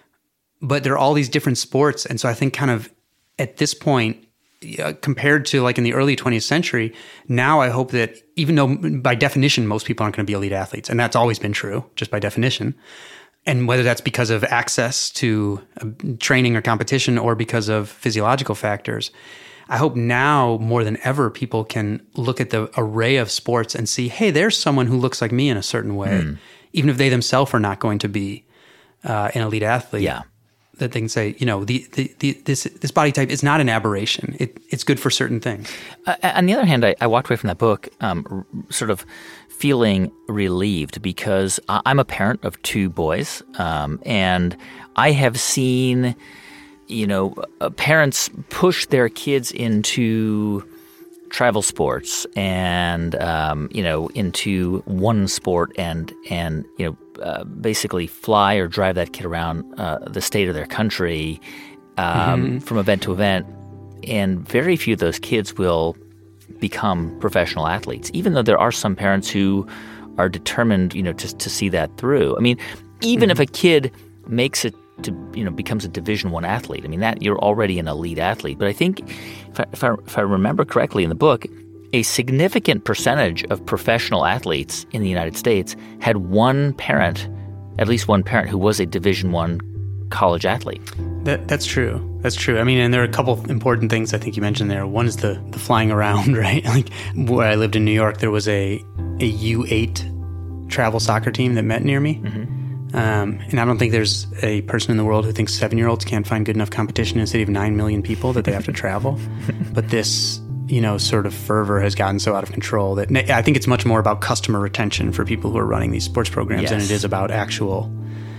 But there are all these different sports. And so I think kind of at this point, uh, compared to like in the early twentieth century, now I hope that even though by definition, most people aren't going to be elite athletes, and that's always been true just by definition, and whether that's because of access to training or competition or because of physiological factors, I hope now more than ever people can look at the array of sports and see, hey, there's someone who looks like me in a certain way, mm. even if they themselves are not going to be uh, an elite athlete. Yeah. That they can say, you know, the, the, the this this body type is not an aberration. It, it's good for certain things. Uh, on the other hand, I, I walked away from that book um, r- sort of feeling relieved because I'm a parent of two boys, um, and I have seen, you know, uh, parents push their kids into travel sports and, um, you know, into one sport and, and you know, uh, basically fly or drive that kid around uh, the state of their country um, mm-hmm. from event to event. And very few of those kids will become professional athletes, even though there are some parents who are determined, you know, to to see that through. I mean, even mm-hmm. if a kid makes it to, you know, becomes a Division One athlete, I mean, that you're already an elite athlete. But I think, if I, if I, if I remember correctly in the book, a significant percentage of professional athletes in the United States had one parent, at least one parent, who was a Division One college athlete. That, that's true. That's true. I mean, and there are a couple of important things I think you mentioned there. One is the, the flying around, right? Like where I lived in New York, there was a, a U eight travel soccer team that met near me. Mm-hmm. Um, and I don't think there's a person in the world who thinks seven-year-olds can't find good enough competition in a city of nine million people that they have to travel. But this, you know, sort of fervor has gotten so out of control that I think it's much more about customer retention for people who are running these sports programs yes. than it is about actual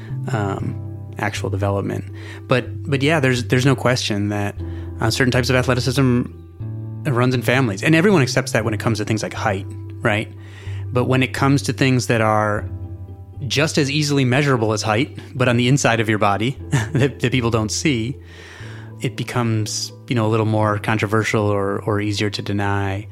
um, actual development. But but yeah, there's there's no question that uh, certain types of athleticism runs in families, and everyone accepts that when it comes to things like height, right? But when it comes to things that are just as easily measurable as height, but on the inside of your body that, that people don't see, it becomes, you know, a little more controversial or, or easier to deny.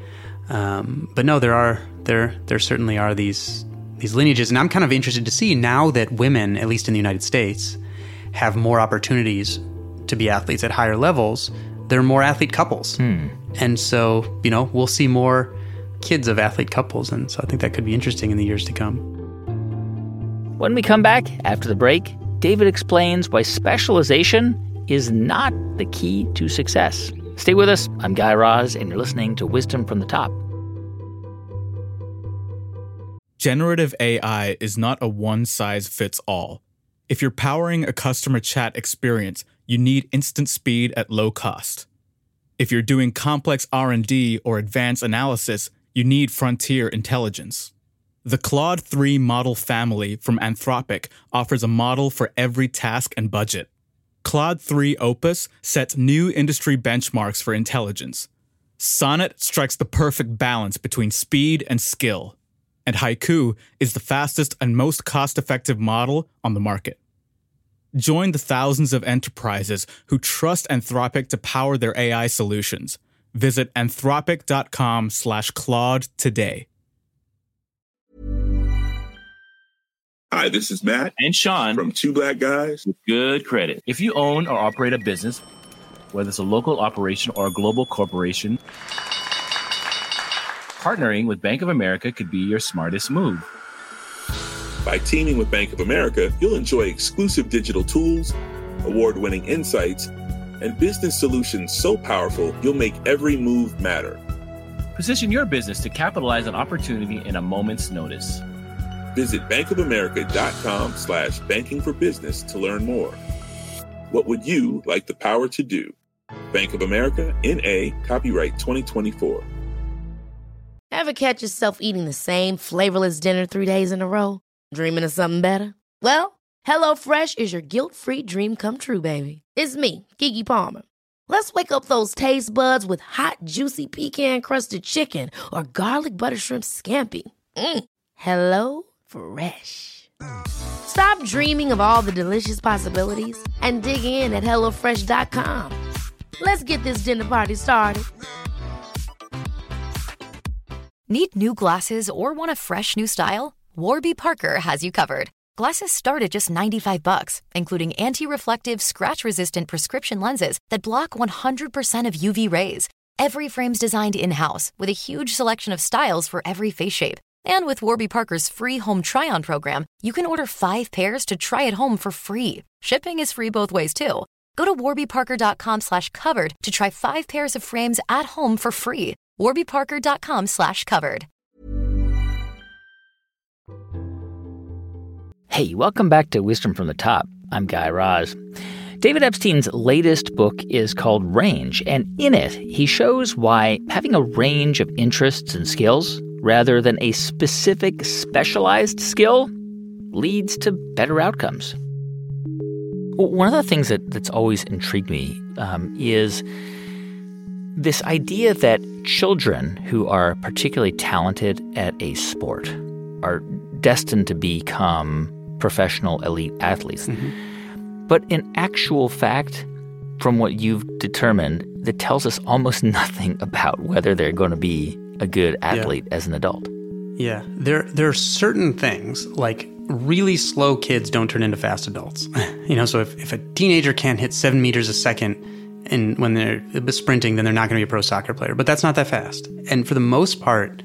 Um, but no, there are there there certainly are these these lineages, and I'm kind of interested to see now that women, at least in the United States, have more opportunities to be athletes at higher levels. There are more athlete couples, hmm. and so you know we'll see more kids of athlete couples, and so I think that could be interesting in the years to come. When we come back after the break, David explains why specialization is not the key to success. Stay with us. I'm Guy Raz, and you're listening to Wisdom from the Top. Generative A I is not a one-size-fits-all. If you're powering a customer chat experience, you need instant speed at low cost. If you're doing complex R and D or advanced analysis, you need frontier intelligence. The Claude three model family from Anthropic offers a model for every task and budget. Claude three Opus sets new industry benchmarks for intelligence. Sonnet strikes the perfect balance between speed and skill. And Haiku is the fastest and most cost-effective model on the market. Join the thousands of enterprises who trust Anthropic to power their A I solutions. Visit anthropic.com slash Claude today. Hi, this is Matt And Sean from Two Black Guys with Good Credit. If you own or operate a business, whether it's a local operation or a global corporation, partnering with Bank of America could be your smartest move. By teaming with Bank of America, you'll enjoy exclusive digital tools, award-winning insights, and business solutions so powerful you'll make every move matter. Position your business to capitalize on opportunity in a moment's notice. Visit bankofamerica.com slash banking for business to learn more. What would you like the power to do? Bank of America, N A, copyright twenty twenty-four. Ever catch yourself eating the same flavorless dinner three days in a row? Dreaming of something better? Well, HelloFresh is your guilt-free dream come true, baby. It's me, Keke Palmer. Let's wake up those taste buds with hot, juicy pecan-crusted chicken or garlic butter shrimp scampi. Mm. Hello Fresh. Stop dreaming of all the delicious possibilities and dig in at hello fresh dot com. Let's get this dinner party started. Need new glasses or want a fresh new style? Warby Parker has you covered. Glasses start at just ninety-five bucks, including anti-reflective, scratch-resistant prescription lenses that block one hundred percent of U V rays. Every frame's designed in-house with a huge selection of styles for every face shape. And with Warby Parker's free home try-on program, you can order five pairs to try at home for free. Shipping is free both ways, too. Go to warbyparker.com slash covered to try five pairs of frames at home for free. warbyparker.com slash covered. Hey, welcome back to Wisdom from the Top. I'm Guy Raz. David Epstein's latest book is called Range, and in it, he shows why having a range of interests and skills rather than a specific specialized skill leads to better outcomes. One of the things that, that's always intrigued me um, is this idea that children who are particularly talented at a sport are destined to become professional elite athletes. Mm-hmm. But in actual fact, from what you've determined, that tells us almost nothing about whether they're going to be a good athlete yeah. as an adult. Yeah. There, there are certain things, like really slow kids don't turn into fast adults. You know, so if, if a teenager can't hit seven meters a second and when they're sprinting, then they're not going to be a pro soccer player. But that's not that fast. And for the most part,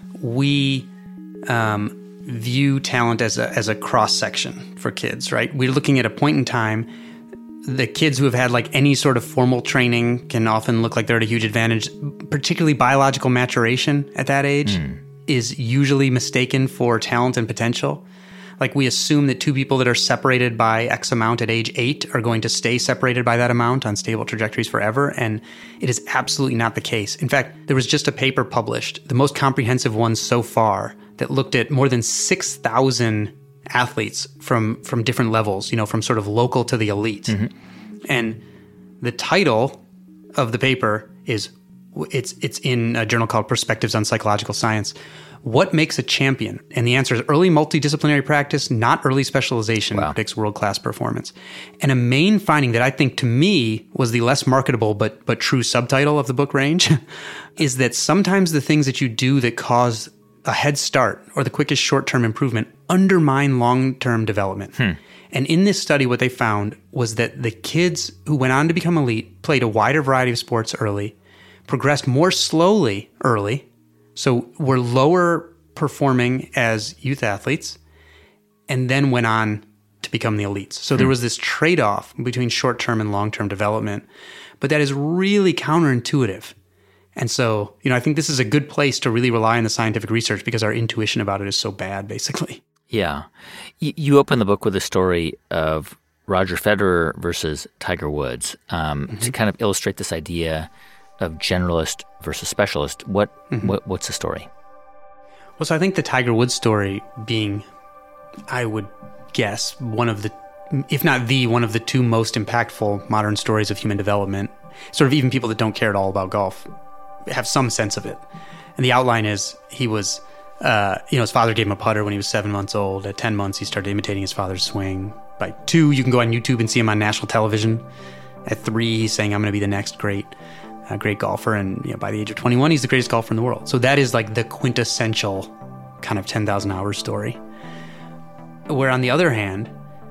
we um, view talent as a, as a cross-section for kids, right? We're looking at a point in time. The kids who have had like any sort of formal training can often look like they're at a huge advantage. Particularly biological maturation at that age mm. is usually mistaken for talent and potential. Like we assume that two people that are separated by X amount at age eight are going to stay separated by that amount on stable trajectories forever, and it is absolutely not the case. In fact, there was just a paper published, the most comprehensive one so far, that looked at more than six thousand athletes from from different levels, you know, from sort of local to the elite. Mm-hmm. And the title of the paper is, it's it's in a journal called Perspectives on Psychological Science. What makes a champion? And the answer is early multidisciplinary practice, not early specialization, wow. predicts world-class performance. And a main finding that I think to me was the less marketable but but true subtitle of the book Range is that sometimes the things that you do that cause a head start or the quickest short-term improvement undermine long-term development. Hmm. And in this study, what they found was that the kids who went on to become elite played a wider variety of sports early, progressed more slowly early, so were lower performing as youth athletes, and then went on to become the elites. So there was this trade-off between short-term and long-term development, but that is really counterintuitive. And so, you know, I think this is a good place to really rely on the scientific research because our intuition about it is so bad, basically. Yeah. You, you open the book with a story of Roger Federer versus Tiger Woods um, mm-hmm. to kind of illustrate this idea of generalist versus specialist. What, mm-hmm. what what's the story? Well, so I think the Tiger Woods story being, I would guess, one of the, if not the, one of the two most impactful modern stories of human development, sort of even people that don't care at all about golf have some sense of it. And the outline is he was, uh, you know, his father gave him a putter when he was seven months old. At ten months, he started imitating his father's swing. By two, you can go on YouTube and see him on national television. At three, he's saying, I'm going to be the next great uh, great golfer. And you know, by the age of twenty-one, he's the greatest golfer in the world. So that is like the quintessential kind of ten thousand hours story. Where on the other hand,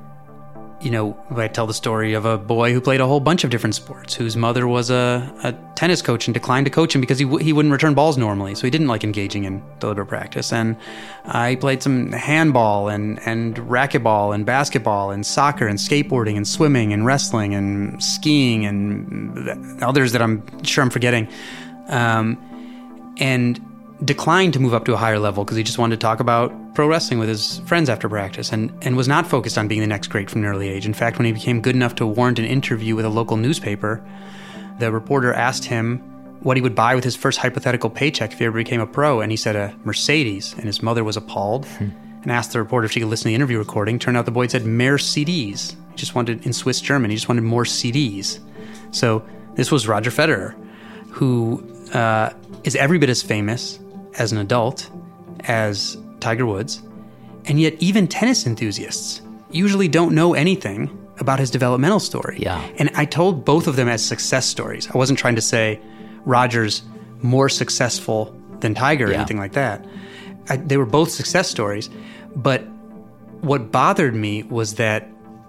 you know, I tell the story of a boy who played a whole bunch of different sports, whose mother was a, a tennis coach and declined to coach him because he w- he wouldn't return balls normally, so he didn't like engaging in deliberate practice. And I played some handball and, and racquetball and basketball and soccer and skateboarding and swimming and wrestling and skiing and others that I'm sure I'm forgetting. Um, and declined to move up to a higher level because he just wanted to talk about pro wrestling with his friends after practice and, and was not focused on being the next great from an early age. In fact, when he became good enough to warrant an interview with a local newspaper, the reporter asked him what he would buy with his first hypothetical paycheck if he ever became a pro, and he said a Mercedes, and his mother was appalled hmm. and asked the reporter if she could listen to the interview recording. Turned out the boy had said mehr C Ds. He just wanted, in Swiss German, he just wanted more C Ds. So this was Roger Federer, who uh, is every bit as famous as an adult as Tiger Woods, and yet even tennis enthusiasts usually don't know anything about his developmental story. Yeah. And I told both of them as success stories. I wasn't trying to say Roger's more successful than Tiger or yeah. anything like that. I, they were both success stories, but what bothered me was that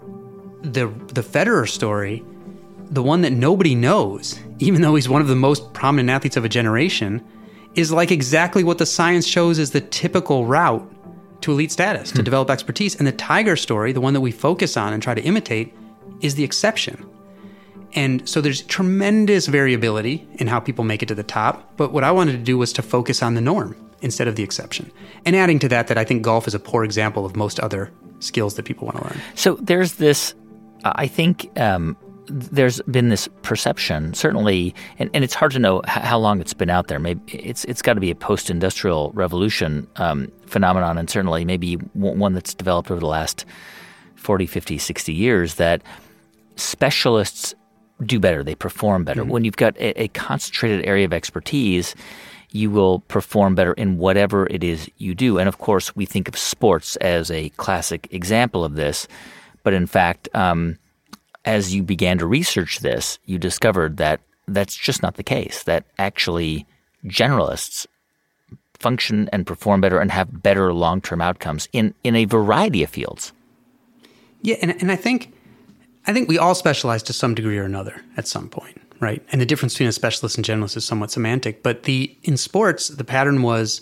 the the Federer story, the one that nobody knows, even though he's one of the most prominent athletes of a generation, is like exactly what the science shows is the typical route to elite status, to hmm. develop expertise. And the Tiger story, the one that we focus on and try to imitate, is the exception. And so there's tremendous variability in how people make it to the top. But what I wanted to do was to focus on the norm instead of the exception. And adding to that, that I think golf is a poor example of most other skills that people want to learn. So there's this, I think, um, there's been this perception, certainly, and, and it's hard to know h- how long it's been out there. Maybe it's it's got to be a post-industrial revolution um, phenomenon, and certainly maybe w- one that's developed over the last forty, fifty, sixty years, that specialists do better. They perform better. Mm-hmm. When you've got a, a concentrated area of expertise, you will perform better in whatever it is you do. And, of course, we think of sports as a classic example of this, but in fact um, – as you began to research this, you discovered that that's just not the case, that actually generalists function and perform better and have better long-term outcomes in, in a variety of fields. Yeah, and, and I think I think we all specialize to some degree or another at some point, right? And the difference between a specialist and generalist is somewhat semantic. But the in sports, the pattern was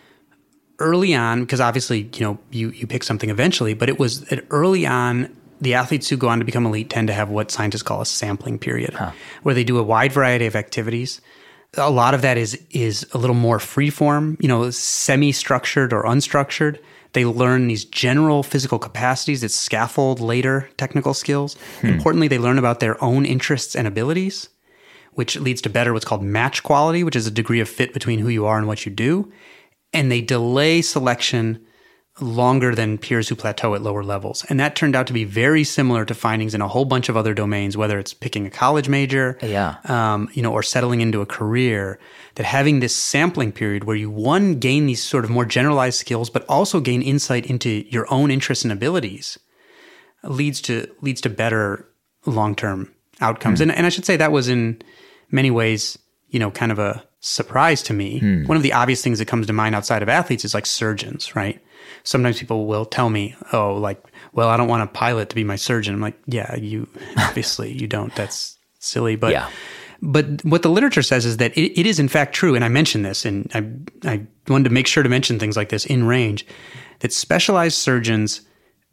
early on, because obviously, you know, you, you pick something eventually, but it was that early on, the athletes who go on to become elite tend to have what scientists call a sampling period, huh. where they do a wide variety of activities. A lot of that is is a little more free-form, you know, semi-structured or unstructured. They learn these general physical capacities that scaffold later technical skills. Hmm. Importantly, they learn about their own interests and abilities, which leads to better what's called match quality, which is a degree of fit between who you are and what you do. And they delay selection longer than peers who plateau at lower levels. And that turned out to be very similar to findings in a whole bunch of other domains, whether it's picking a college major, yeah. um, you know, or settling into a career, that having this sampling period where you, one, gain these sort of more generalized skills, but also gain insight into your own interests and abilities leads to leads to better long-term outcomes. Hmm. And, and I should say that was in many ways, you know, kind of a surprise to me. Hmm. One of the obvious things that comes to mind outside of athletes is like surgeons, right? Sometimes people will tell me, oh, like, well, I don't want a pilot to be my surgeon. I'm like, yeah, you obviously you don't. That's silly. But yeah. but what the literature says is that it, it is in fact true. And I mentioned this, and I I wanted to make sure to mention things like this in range, that specialized surgeons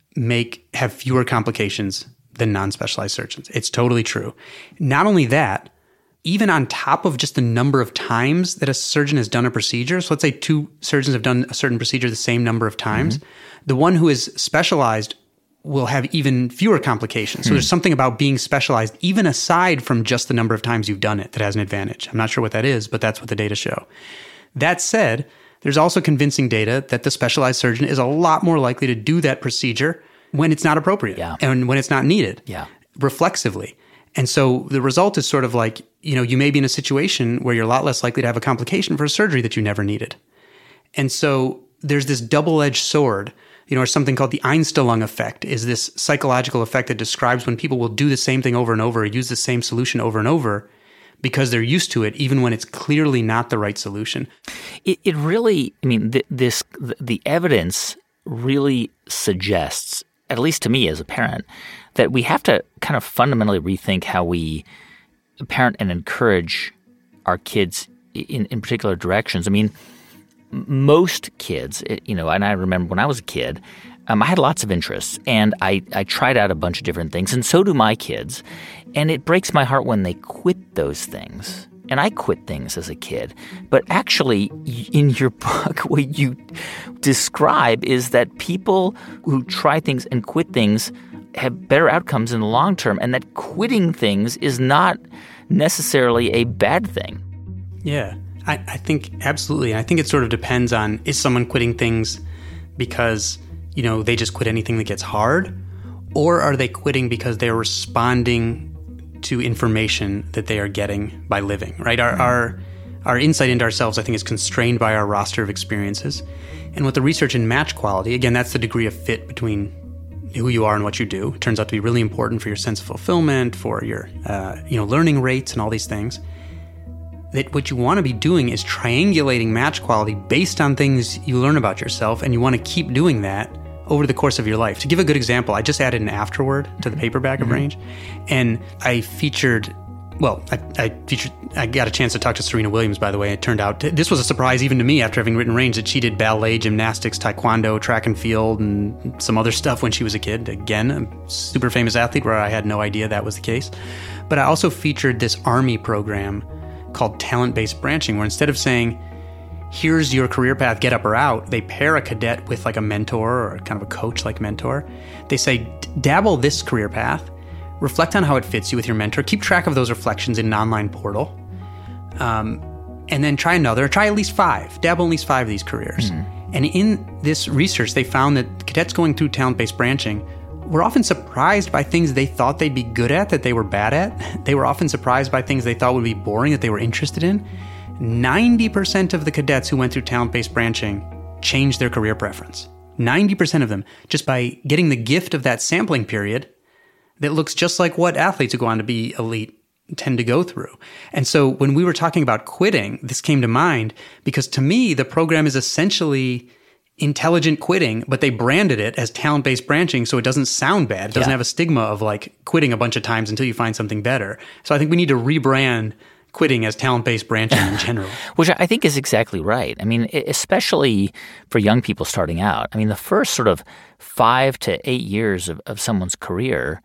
make have fewer complications than non-specialized surgeons. It's totally true. Not only that, even on top of just the number of times that a surgeon has done a procedure, so let's say two surgeons have done a certain procedure the same number of times, mm-hmm. the one who is specialized will have even fewer complications. So mm-hmm. there's something about being specialized, even aside from just the number of times you've done it, that has an advantage. I'm not sure what that is, but that's what the data show. That said, there's also convincing data that the specialized surgeon is a lot more likely to do that procedure when it's not appropriate yeah. and when it's not needed, yeah. reflexively. And so the result is sort of like, you know, you may be in a situation where you're a lot less likely to have a complication for a surgery that you never needed. And so there's this double-edged sword, you know, or something called the Einstellung effect, is this psychological effect that describes when people will do the same thing over and over, or use the same solution over and over, because they're used to it, even when it's clearly not the right solution. It, it really, I mean, th- this the evidence really suggests, at least to me as a parent, that we have to kind of fundamentally rethink how we parent and encourage our kids in, in particular directions. I mean, most kids, you know, and I remember when I was a kid, um, I had lots of interests, and I, I tried out a bunch of different things, and so do my kids. And it breaks my heart when they quit those things. And I quit things as a kid. But actually, in your book, what you describe is that people who try things and quit things have better outcomes in the long term, and that quitting things is not necessarily a bad thing. Yeah, I, I think absolutely. I think it sort of depends on, is someone quitting things because, you know, they just quit anything that gets hard? Or are they quitting because they're responding to information that they are getting by living, right? Our, our, our insight into ourselves, I think, is constrained by our roster of experiences. And with the research in match quality, again, that's the degree of fit between who you are and what you do. It turns out to be really important for your sense of fulfillment, for your uh, you know, learning rates and all these things. That what you want to be doing is triangulating match quality based on things you learn about yourself, and you want to keep doing that over the course of your life. To give a good example, I just added an afterword to the paperback mm-hmm. of Range, and I featured, well, I, I featured, I got a chance to talk to Serena Williams, by the way. It turned out, this was a surprise even to me after having written Range, that she did ballet, gymnastics, taekwondo, track and field, and some other stuff when she was a kid. Again, a super famous athlete where I had no idea that was the case. But I also featured this Army program called talent-based branching, where instead of saying, here's your career path, get up or out, they pair a cadet with like a mentor or kind of a coach-like mentor. They say, dabble this career path, reflect on how it fits you with your mentor, keep track of those reflections in an online portal, um, and then try another, try at least five, dabble in at least five of these careers. Mm-hmm. And in this research, they found that cadets going through talent-based branching were often surprised by things they thought they'd be good at that they were bad at. They were often surprised by things they thought would be boring that they were interested in. ninety percent of the cadets who went through talent-based branching changed their career preference. ninety percent of them, just by getting the gift of that sampling period that looks just like what athletes who go on to be elite tend to go through. And so when we were talking about quitting, this came to mind because to me, the program is essentially intelligent quitting, but they branded it as talent-based branching so it doesn't sound bad. It doesn't yeah. have a stigma of like quitting a bunch of times until you find something better. So I think we need to rebrand quitting as talent-based branching in general. Which I think is exactly right. I mean, especially for young people starting out. I mean, the first sort of five to eight years of, of someone's career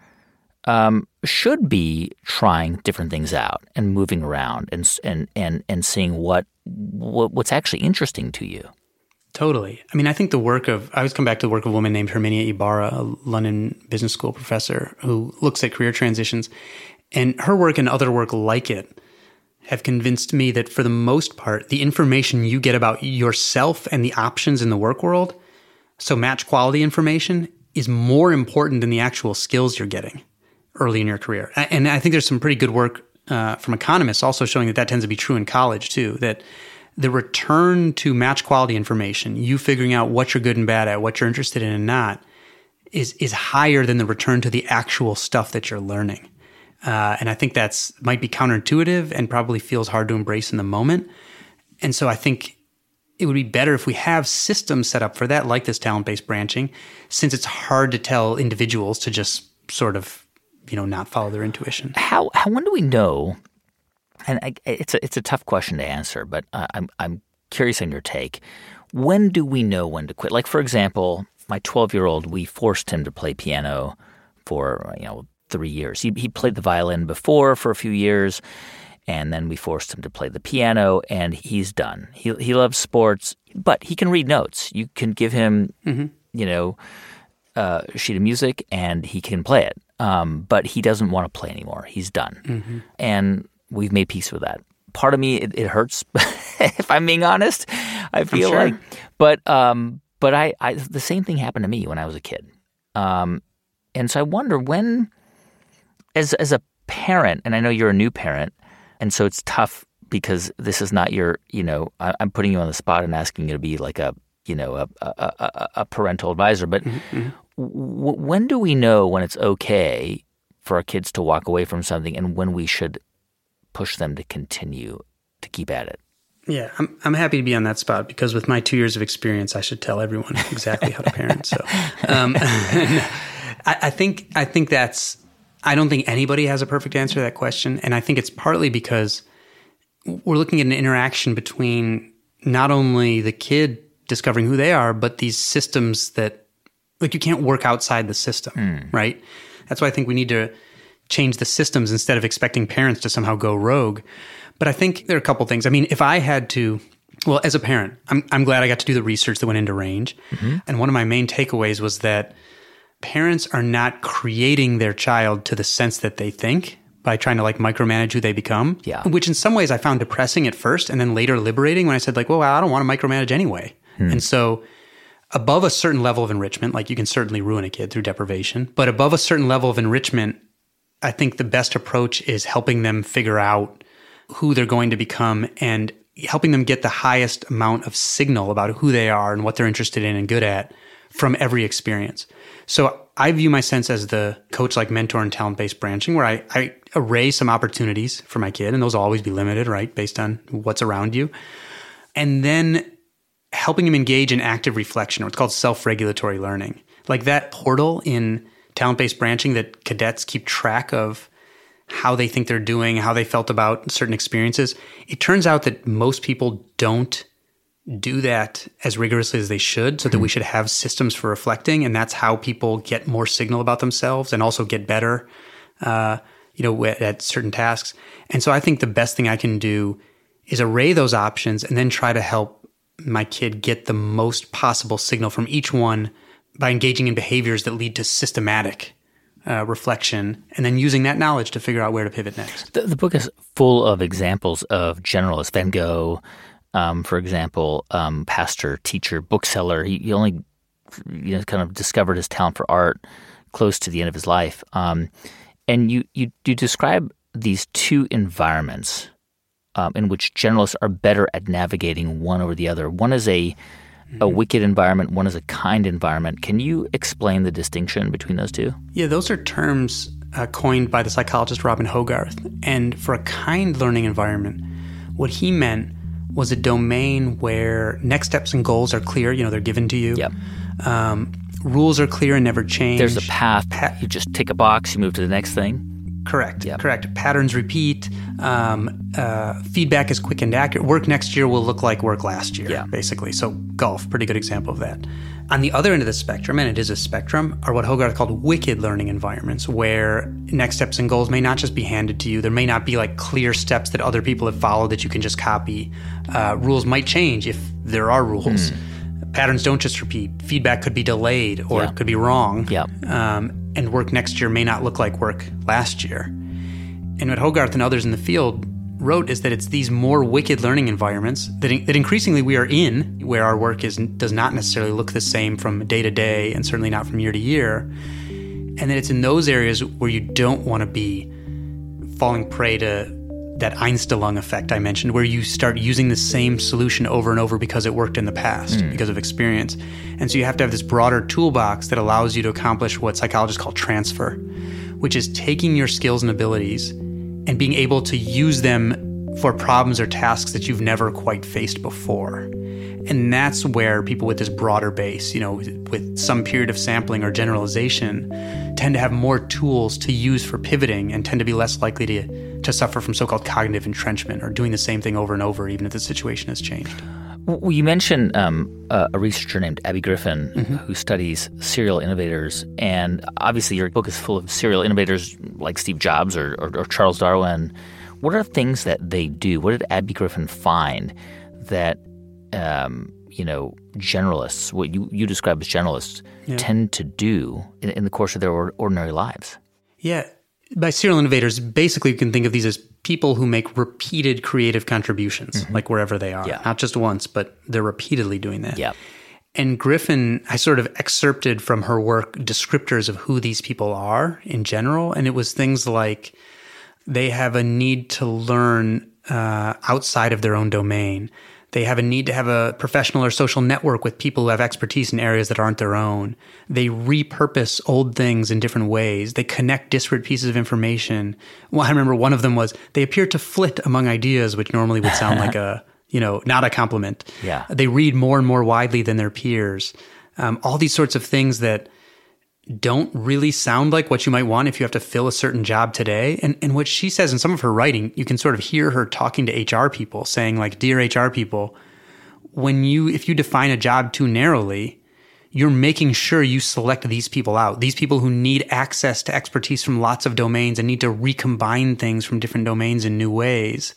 um, should be trying different things out and moving around and and and, and seeing what, what what's actually interesting to you. Totally. I mean, I think the work of, I always come back to the work of a woman named Herminia Ibarra, a London Business School professor who looks at career transitions. And her work and other work like it have convinced me that for the most part, the information you get about yourself and the options in the work world, so match quality information, is more important than the actual skills you're getting early in your career. And I think there's some pretty good work uh, from economists also showing that that tends to be true in college too, that the return to match quality information, you figuring out what you're good and bad at, what you're interested in and not, is is higher than the return to the actual stuff that you're learning. Uh, and I think that's might be counterintuitive and probably feels hard to embrace in the moment. And so I think it would be better if we have systems set up for that, like this talent-based branching, since it's hard to tell individuals to just sort of, you know, not follow their intuition. How, how when do we know? And I, it's a it's a tough question to answer, but uh, I'm I'm curious on your take. When do we know when to quit? Like, for example, my twelve-year-old, we forced him to play piano for, you know, three years. He he played the violin before for a few years, and then we forced him to play the piano, and he's done. He he loves sports, but he can read notes. You can give him, mm-hmm. you know, a sheet of music, and he can play it. Um, but he doesn't want to play anymore. He's done. Mm-hmm. And we've made peace with that. Part of me, it, it hurts, if I'm being honest. I feel sure. like. But um, but I, I the same thing happened to me when I was a kid. Um, and so I wonder when, as as a parent, and I know you're a new parent, and so it's tough because this is not your, you know, I, I'm putting you on the spot and asking you to be like a, you know, a a, a, a parental advisor. But mm-hmm. w- when do we know when it's okay for our kids to walk away from something, and when we should push them to continue to keep at it? Yeah, I'm I'm happy to be on that spot because with my two years of experience, I should tell everyone exactly how to parent. So, um, I, I think I think that's I don't think anybody has a perfect answer to that question, and I think it's partly because we're looking at an interaction between not only the kid discovering who they are, but these systems that, like, you can't work outside the system, mm. right? That's why I think we need to change the systems instead of expecting parents to somehow go rogue. But I think there are a couple things. I mean, if I had to, well, as a parent, I'm I'm glad I got to do the research that went into Range. Mm-hmm. And one of my main takeaways was that parents are not creating their child to the sense that they think by trying to like micromanage who they become. Yeah. Which in some ways I found depressing at first and then later liberating when I said like, well, I don't want to micromanage anyway. Hmm. And so above a certain level of enrichment, like you can certainly ruin a kid through deprivation, but above a certain level of enrichment, I think the best approach is helping them figure out who they're going to become and helping them get the highest amount of signal about who they are and what they're interested in and good at from every experience. So I view my sense as the coach like mentor and talent-based branching, where I, I array some opportunities for my kid, and those will always be limited, right, based on what's around you. And then helping him engage in active reflection, or what's called self-regulatory learning. Like that portal in talent-based branching that cadets keep track of how they think they're doing, how they felt about certain experiences. It turns out that most people don't do that as rigorously as they should, so that we should have systems for reflecting, and that's how people get more signal about themselves and also get better, uh, you know, at, at certain tasks. And so I think the best thing I can do is array those options and then try to help my kid get the most possible signal from each one by engaging in behaviors that lead to systematic Uh, reflection, and then using that knowledge to figure out where to pivot next. The, the book is full of examples of generalists. Van Gogh, um, for example, um, pastor, teacher, bookseller. He, he only you know, kind of discovered his talent for art close to the end of his life. Um, and you, you, you describe these two environments um, in which generalists are better at navigating one over the other. One is a a wicked environment, one is a kind environment. Can you explain the distinction between those two? Yeah, those are terms uh, coined by the psychologist Robin Hogarth. And for a kind learning environment, what he meant was a domain where next steps and goals are clear. You know, they're given to you. Yep. Um, rules are clear and never change. There's a path. Pa- you just tick a box, you move to the next thing. Correct. Yep. Correct. Patterns repeat. Um, uh, feedback is quick and accurate. Work next year will look like work last year, yeah. basically. So golf, pretty good example of that. On the other end of the spectrum, and it is a spectrum, are what Hogarth called wicked learning environments, where next steps and goals may not just be handed to you. There may not be like clear steps that other people have followed that you can just copy. Uh, rules might change if there are rules. Hmm. Patterns don't just repeat. Feedback could be delayed or yeah. it could be wrong. Yeah. Um, and work next year may not look like work last year. And what Hogarth and others in the field wrote is that it's these more wicked learning environments that, in, that increasingly we are in, where our work is does not necessarily look the same from day to day and certainly not from year to year. And that it's in those areas where you don't want to be falling prey to that Einstellung effect I mentioned, where you start using the same solution over and over because it worked in the past, mm. because of experience. And so you have to have this broader toolbox that allows you to accomplish what psychologists call transfer, which is taking your skills and abilities and being able to use them for problems or tasks that you've never quite faced before. And that's where people with this broader base, you know, with some period of sampling or generalization, tend to have more tools to use for pivoting and tend to be less likely to, to suffer from so-called cognitive entrenchment or doing the same thing over and over, even if the situation has changed. Well, you mentioned um, a, a researcher named Abby Griffin Mm-hmm. who studies serial innovators. And obviously your book is full of serial innovators like Steve Jobs or, or, or Charles Darwin. What are things that they do? What did Abby Griffin find that, um, you know, generalists, what you, you describe as generalists, Yeah. tend to do in, in the course of their or, ordinary lives? Yeah. By serial innovators, basically you can think of these as people who make repeated creative contributions, mm-hmm. like wherever they are. Yeah. Not just once, but they're repeatedly doing that. Yeah. And Griffin, I sort of excerpted from her work descriptors of who these people are in general. And it was things like they have a need to learn uh, outside of their own domain. They have a need to have a professional or social network with people who have expertise in areas that aren't their own. They repurpose old things in different ways. They connect disparate pieces of information. Well, I remember one of them was they appear to flit among ideas, which normally would sound like a, you know, not a compliment. Yeah. They read more and more widely than their peers. Um, all these sorts of things that don't really sound like what you might want if you have to fill a certain job today. And and what she says in some of her writing, you can sort of hear her talking to H R people saying like, dear H R people, when you, if you define a job too narrowly, you're making sure you select these people out, these people who need access to expertise from lots of domains and need to recombine things from different domains in new ways.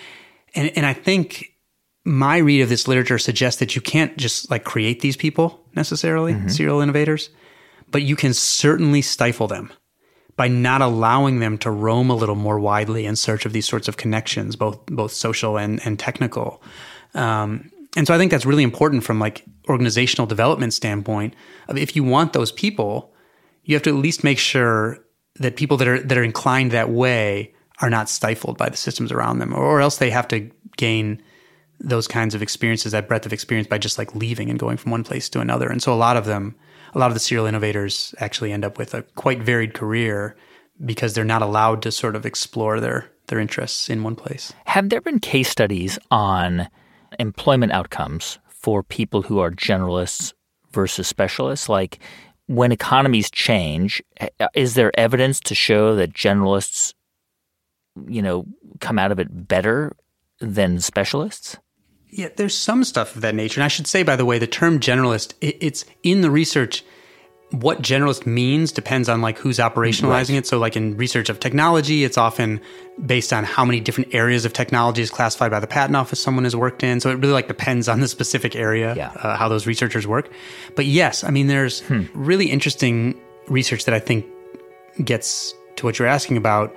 And and I think my read of this literature suggests that you can't just like create these people necessarily, mm-hmm. serial innovators, but you can certainly stifle them by not allowing them to roam a little more widely in search of these sorts of connections, both both social and, and technical. Um, and so I think that's really important from like organizational development standpoint. If you want those people, you have to at least make sure that people that are that are inclined that way are not stifled by the systems around them, or else they have to gain those kinds of experiences, that breadth of experience, by just like leaving and going from one place to another. And so a lot of them, a lot of the serial innovators actually end up with a quite varied career because they're not allowed to sort of explore their, their interests in one place. Have there been case studies on employment outcomes for people who are generalists versus specialists? Like when economies change, is there evidence to show that generalists, you know, come out of it better than specialists? Yeah, there's some stuff of that nature. And I should say, by the way, the term generalist, it, it's in the research. What generalist means depends on like who's operationalizing right. it. So like in research of technology, it's often based on how many different areas of technology is classified by the patent office someone has worked in. So it really like depends on the specific area, yeah. uh, how those researchers work. But yes, I mean, there's hmm. really interesting research that I think gets to what you're asking about.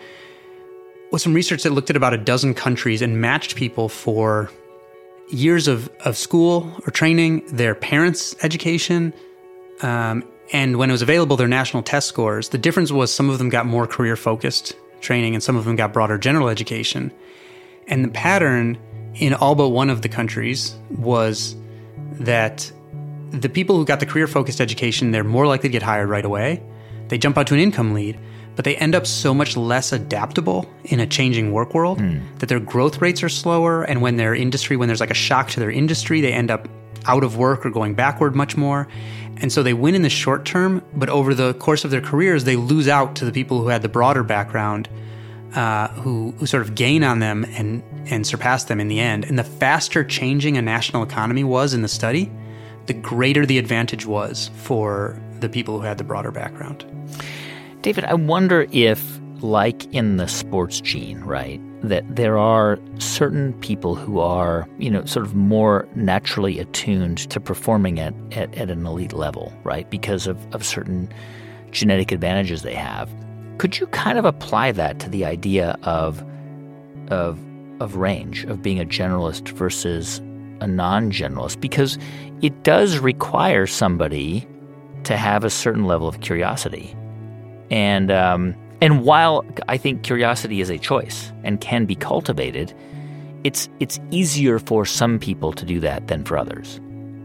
Was some research that looked at about a dozen countries and matched people for years of, of school or training, their parents' education, um, and when it was available, their national test scores. The difference was some of them got more career-focused training and some of them got broader general education. And the pattern in all but one of the countries was that the people who got the career-focused education, they're more likely to get hired right away. They jump out to an income lead, but they end up so much less adaptable in a changing work world mm. that their growth rates are slower. And when their industry, when there's like a shock to their industry, they end up out of work or going backward much more. And so they win in the short term, but over the course of their careers, they lose out to the people who had the broader background, uh, who, who sort of gain on them and, and surpass them in the end. And the faster changing a national economy was in the study, the greater the advantage was for the people who had the broader background. David, I wonder if, like in the sports gene, right, that there are certain people who are, you know, sort of more naturally attuned to performing at, at, at an elite level, right, because of, of certain genetic advantages they have. Could you kind of apply that to the idea of, of, of range, of being a generalist versus a non-generalist? Because it does require somebody to have a certain level of curiosity. And um, and while I think curiosity is a choice and can be cultivated, it's it's easier for some people to do that than for others.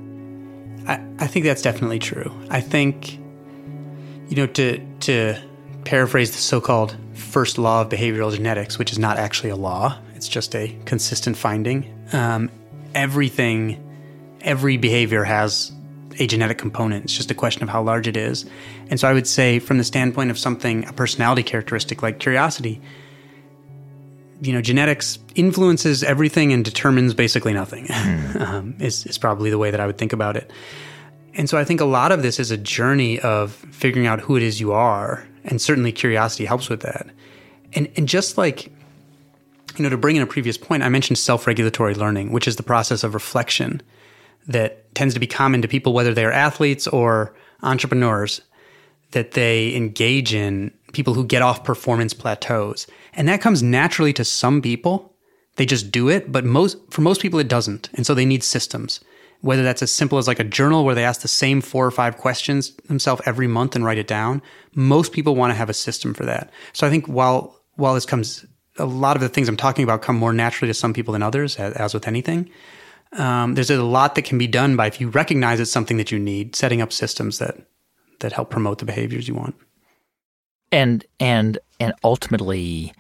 I, I think that's definitely true. I think, you know, to to paraphrase the so-called first law of behavioral genetics, which is not actually a law, it's just a consistent finding. Um, everything, every behavior has a genetic component. It's just a question of how large it is. And so I would say from the standpoint of something, a personality characteristic like curiosity, you know, genetics influences everything and determines basically nothing, mm. um, is, is probably the way that I would think about it. And so I think a lot of this is a journey of figuring out who it is you are, and certainly curiosity helps with that. And and just like, you know, to bring in a previous point, I mentioned self-regulatory learning, which is the process of reflection that tends to be common to people, whether they are athletes or entrepreneurs, that they engage in, people who get off performance plateaus. And that comes naturally to some people. They just do it, but most for most people it doesn't. And so they need systems, whether that's as simple as like a journal where they ask the same four or five questions themselves every month and write it down. Most people want to have a system for that. So I think while while this comes, a lot of the things I'm talking about come more naturally to some people than others, as, as with anything. Um, there's a lot that can be done by, if you recognize it's something that you need, setting up systems that that help promote the behaviors you want. And and and ultimately,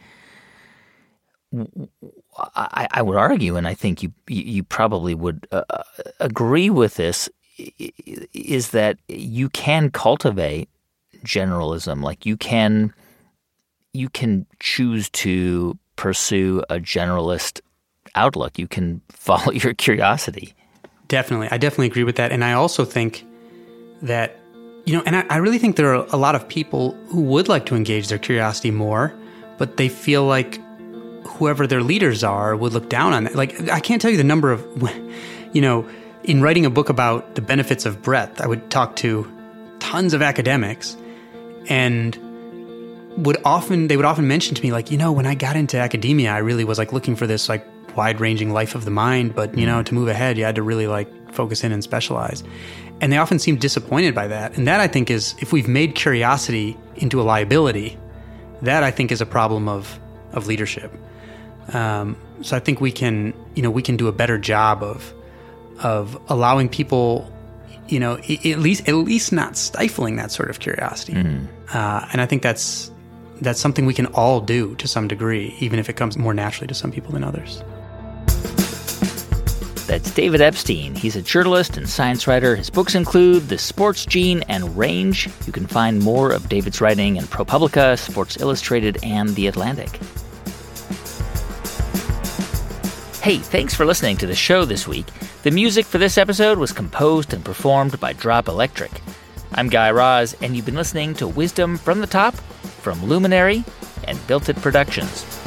I, I would argue, and I think you you probably would uh, agree with this, is that you can cultivate generalism. Like you can you can choose to pursue a generalist outlook. You can follow your curiosity. Definitely. I definitely agree with that. And I also think that, you know, and I, I really think there are a lot of people who would like to engage their curiosity more, but they feel like whoever their leaders are would look down on it. Like, I can't tell you the number of, you know, in writing a book about the benefits of breadth, I would talk to tons of academics, and would often, they would often mention to me, like, you know, when I got into academia, I really was like looking for this like wide-ranging life of the mind, but, you know, to move ahead, you had to really like focus in and specialize. And they often seem disappointed by that. And that, I think, is, if we've made curiosity into a liability, that, I think, is a problem of of leadership. Um, so I think we can, you know, we can do a better job of of allowing people, you know, at least at least not stifling that sort of curiosity. Mm. Uh, and I think that's that's something we can all do to some degree, even if it comes more naturally to some people than others. That's David Epstein. He's a journalist and science writer. His books include The Sports Gene and Range. You can find more of David's writing in ProPublica, Sports Illustrated, and The Atlantic. Hey, thanks for listening to the show this week. The music for this episode was composed and performed by Drop Electric. I'm Guy Raz, and you've been listening to Wisdom from the Top from Luminary and Built It Productions.